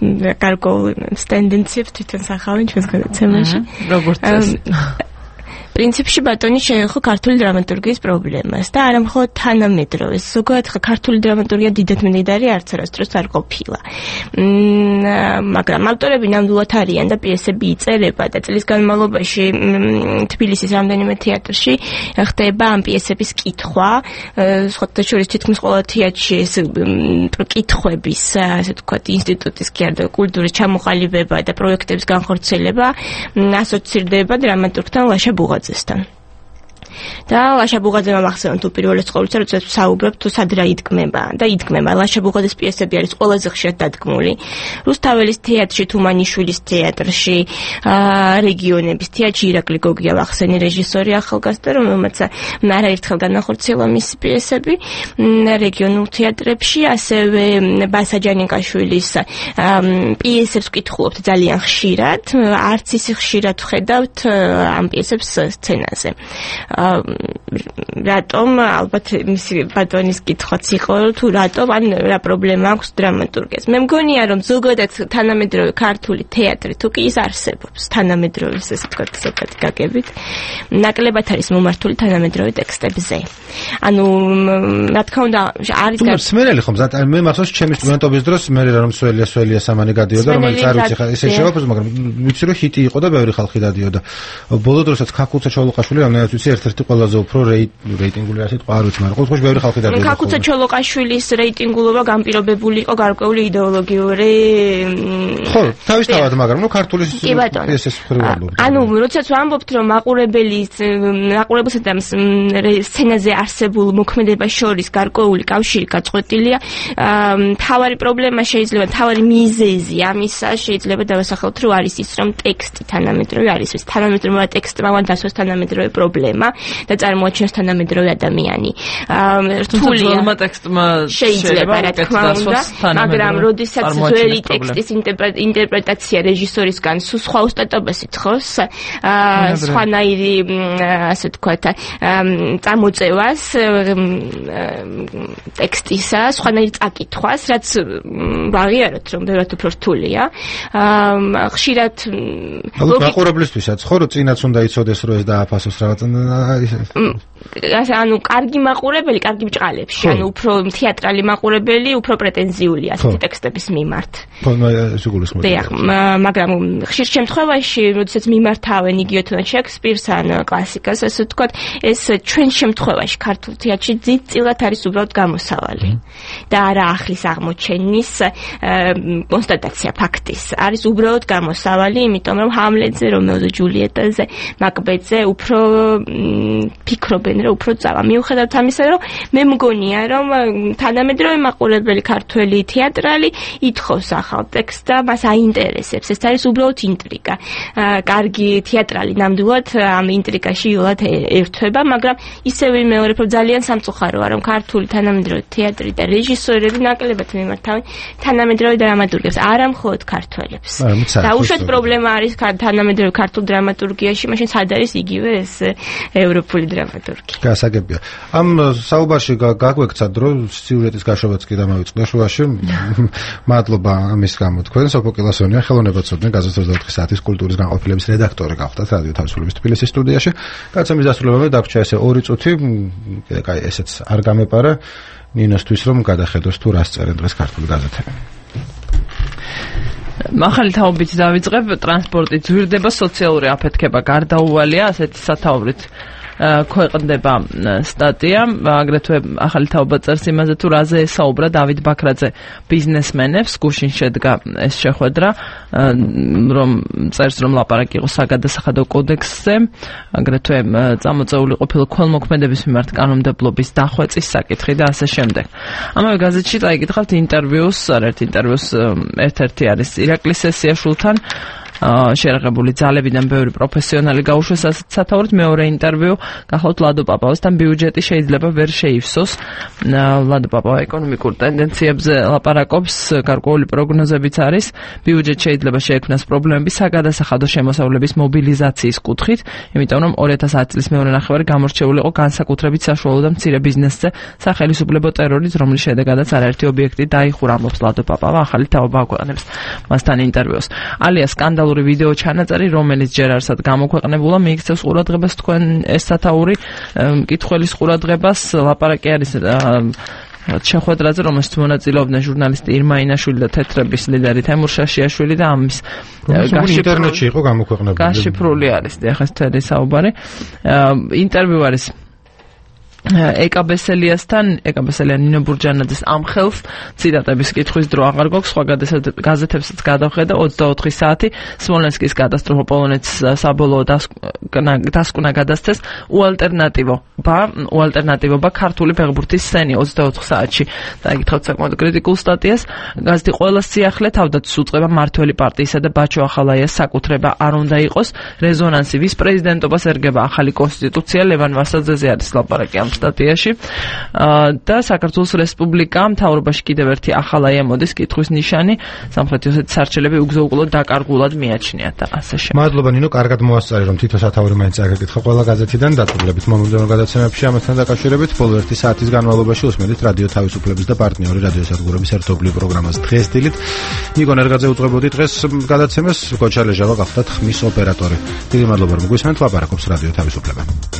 H: გარკვეულ ტენდენციებს თვითონ სახავენ ჩვენს გადაცემაში
E: როგორც
H: პრინციპში ბატონი შეეხო ქართული დრამატურგიის პრობლემას და არა მხოლოდ თანამედროვე, ზოგადად ქართული დრამატურგია დიდად მდიდარი არც არასდროს არ ყოფილა. მაგრამ ავტორები ნამდვილად არიან და პიესები იწერება და წლის განმავლობაში თბილისის რამდენიმე თეატრში ხდება ამ პიესების კითხვა, სხვათა შორის თითქმის ყველა თეატრში ეს კითხვების, ასე ვთქვათ, ინსტიტუტის კი არა კულტურის ჩამოყალიბება და პროექტების განხორციელება ასოცირდება დრამატურგთან ლაშა ბუღაძესთან. და ლაშა ბუღაძემ ახსენა თუ პირველად ყოველთვის როდესაც საუბრობთ თუ სად რა იდგმება და იდგმება ლაშა ბუღაძეს პიესები არის ყველაზე ხშირად დადგმული რუსთაველის თეატრში თუმანიშვილის თეატრში რეგიონების თეატრში ირაკლი გოგია ახსენი რეჟისორი ახალგაზრდა რომელმაც არაერთხელ განახორციელა მისი პიესები რეგიონულ თეატრებში ასევე ბასა ჯანიკაშვილის პიესებს ვკითხულობთ ძალიან ხშირად არც ისე ხშირად ვხედავთ ამ პიესებს სცენაზე რატომ ალბათ მისი ბატონის კითხვაც იყო თუ რატომ ან რა პრობლემა აქვს დრამატურგიას მე მგონია რომ ზოგადად თანამედროვე ქართული თეატრი თუ კი ის არსებობს თანამედროვე ესე ვთქვათ ზოგადად გაგებით ნაკლებად არის მომართული თანამედროვე ტექსტებზე ანუ რა თქმა უნდა არის
A: სმენელი ხომ ზატ მე მახსოვს ჩემი სტუდენტობის დროს მე რომ სველია სველია სამანი გადიოდა რომელიც არ ვიცი ხა ესე შევაფოს მაგრამ ვიცი რომ ჰიტი იყო და ბევრი ხალხი დადიოდა ბოლო დროსაც ქაკუცა ჩოლოყაშვილი რამდენად ვიცი ერთ-ერთი ყველაზე უფრო რეიტინგული ასე თქვა არ ვიცი მაგრამ ყოველთვის ბევრი ხალხი დადიოდა
H: ქაკუცა ჩოლოყაშვილის რეიტინგულობა განპირობებული იყო გარკვეული იდეოლოგიური
A: ხო თავისთავად მაგრამ ნუ ქართული ესეს ფრივალურ
H: ანუ როდესაც ვამბობთ რომ მაყურებელი მაყურებელსა და სცენაზე არსებულ მოქმედებას შორის გარკვეული კავშირი გაწყვეტილია თავარი პრობლემა შეიძლება თავარი მიზეზი ამისა შეიძლება დავასახელოთ რომ არის ის რომ ტექსტი თანამედროვე არის ის თანამედროვე ტექსტმა დასვას თანამედროვე პრობლემა და წარმოაჩენს თანამედროვე ადამიანი
E: რთულია ტექსტმა
H: შეიძლება რა თქმა უნდა მაგრამ როდესაც ძველი ტექსტის ინტერპრეტაცია რეჟისორისგან სხვა ოსტატობას ითხოვს სხვანაირი ასე ვთქვათ წამოწევას ტექსტისა სხვანაირი წაკითხვას რაც ვაღიაროთ რომ ბევრად უფრო რთულია ხშირად
A: მაყურებლისთვისაც ხო რომ წინაც უნდა იცოდეს რომ ეს დააფასოს რაღაც
H: ანუ კარგი მაყურებელი კარგი ბჭყალებში ანუ უფრო თეატრალი მაყურებელი უფრო პრეტენზიულია ასეთი ტექსტების მიმართ
A: ხო სიგულისმოდ
H: მაგრამ ხშირ შემთხვევაში როდესაც მიმართავენ იგივე შექსპირს ან კლასიკას ასე ვთქვათ ეს ჩვენ შემთხვევაში ქართულ თეატრში ძირწილად არის უბრალოდ გამოსავალი და არა ახლის აღმოჩენის კონსტატაცია ფაქტის არის უბრალოდ გამოსავალი იმიტომ რომ ჰამლეტზე რომეო და ჯულიეტაზე მაკბეტზე უფრო ფიქრობენ რომ უფრო წავა მიუხედავად ამისა რომ მე მგონია რომ თანამედროვე მაყურებელი ქართველი თეატრალი ითხოვს ახალ ტექსტს და მას აინტერესებს ეს არის უბრალოდ ინტრიგა კარგი თეატრალი ნამდვილად ამ ინტრიგაში იულად ერთვება მაგრამ ისევ ვიმეორებ რომ ძალიან სამწუხაროა რომ ქართული თანამედროვე თეატრი და რეჟისორები ნაკლებად მიმართავენ თანამედროვე დრამატურგებს არა მხოლოდ ქართველებს და უშუალოდ პრობლემა არის თანამედროვე ქართულ დრამატურგიაში მაშინ სად არის იგივე ეს ევროპული დრამატურგი
A: გასაგებია ამ საუბარში გაგვექცა დრო სიუჟეტის გაშვებაც კი დამავიწყდა შუაში მადლობა ამის გამო თქვენ სოფოკილასონია ხელოვნებაცოდნე გაზეთ ოცდაოთხი საათის კულტურის განყოფილების რედაქტორი გახდათ რადიო თავისუფლების თბილისის სტუდიაში კაცამის დასრულებამდე დაგვრჩა ესე ორი წუთი კაი ესეც არ გამეპარა ნინოსთვის რომ გადახედოს თუ რას წერენ დღეს ქართული გაზეთები
E: ახალი თაობით დავიწყებ ტრანსპორტი ძვირდება სოციალური აფეთქება გარდაუვალია ასეთი სათაურით ქვეყნდება სტატია აგრეთვე ახალი თაობა წერს იმაზე თუ რაზე ესაუბრა დავით ბაქრაძე ბიზნესმენებს გუშინ შედგა ეს შეხვედრა რომ წერს რომ ლაპარაკი იყო საგადასახადო კოდექსზე აგრეთვე წამოწეული ყოფილი ქველმოქმედების მიმართ კანონმდებლობის დახვეწის საკითხი და ასე შემდეგ ამავე გაზეთში წაიკითხავთ ინტერვიუს არაერთ ინტერვიუს ერთ-ერთი არის ირაკლი სესიაშვილთან შეერაღებული ძალებიდან ბევრი პროფესიონალი გაუშვეს ასეთ სათაურით მეორე ინტერვიუ გახლავთ ლადო პაპავასთან ბიუჯეტი შეიძლება ვერ შეივსოს ლადო პაპავა ეკონომიკურ ტენდენციებზე ლაპარაკობს გარკვეული პროგნოზებიც არის ბიუჯეტი შეიძლება შეექმნას პრობლემები საგადასახადო შემოსავლების მობილიზაციის კუთხით იმიტომ რომ ორი ათას ათი წლის მეორე ნახევარი გამორჩეული იყო განსაკუთრებით საშუალო და მცირე ბიზნესზე სახელისუფლებო ტერორით რომლის შედეგადაც არაერთი ობიექტი დაიხურა ამბობს ლადო პაპავა ახალი თაობა აქვეყნებს მასთან ინტერვიუს ალია სკანდალ ოფიციალური ვიდეო ჩანაწერი, რომელიც ჯერ არსად გამოქვეყნებულა, მიიქცევს ყურადღებას თქვენ ეს სათაური მკითხველის ყურადღებას. ლაპარაკი არის შეხვედრაზე, რომელშიც მონაწილეობდნენ ჟურნალისტი ირმა ინაშვილი და თეთრების ლიდერი თემურ შაშიაშვილი და ამის
A: ინტერნეტში იყო გამოქვეყნებული.
E: გაშიფრული არის ახლა თეთრი საუბარი. ინტერვიუ არის ეკაბესელიასთან, ეკაბესელია ნინო ბურჯანაძის ამ ხელს ციტატების კითხვის დრო აღარ გვაქვს, სხვა გაზეთებსაც გადავხედა ოცდაოთხი საათი, სმოლენსკის კატასტროფა პოლონეთს საბოლოო დასკვნა გადასცეს, უალტერნატივობა, უალტერნატივობა ქართული ფეხბურთის სცენი ოცდაოთხ საათში. დაიგითხავთ საკმაოდ კრიტიკულ სტატიას. გაზეთი ყველა სიახლე თავდაცვის უწყება მართველი პარტიისა და ბაჩო ახალაიას საკუთრება არ უნდა იყოს. რეზონანსი ვის პრეზიდენტობას ერგება ახალი კონსტიტუცია, ლევან ვასაძეზე არის ლაპარაკი ამ სტატიაში და საქართველოს რესპუბლიკა მთავრობაში კიდევ ერთი ახალაია მოდის კითხვის ნიშანი სამხრეთ ოსეთის არჩევნები უგზო-უკვლოდ დაკარგულად მიაჩნიათ და ასე შემდეგ.
A: მადლობა ნინო, კარგად მოასწარი რომ თითო სათაური მაინც აგეკითხა ყველა გაზეთიდან დაწვრილებით მომდევნო გადაცემებში ამასთან დაკავშირებით. ბოლო ერთი საათის განმავლობაში უსმენთ რადიო თავისუფლების და პარტნიორი რადიო სადგურების ერთობლივ პროგრამას დღეს დილით. ნიკო ნერგაძე უძღვებოდი დღეს გადაცემას, კოჩა ლეჟავა გახდათ ხმის ოპერატორი. დიდი მადლობა რომ გვისმენთ, ლაპარაკობს რადიო თავისუფლება.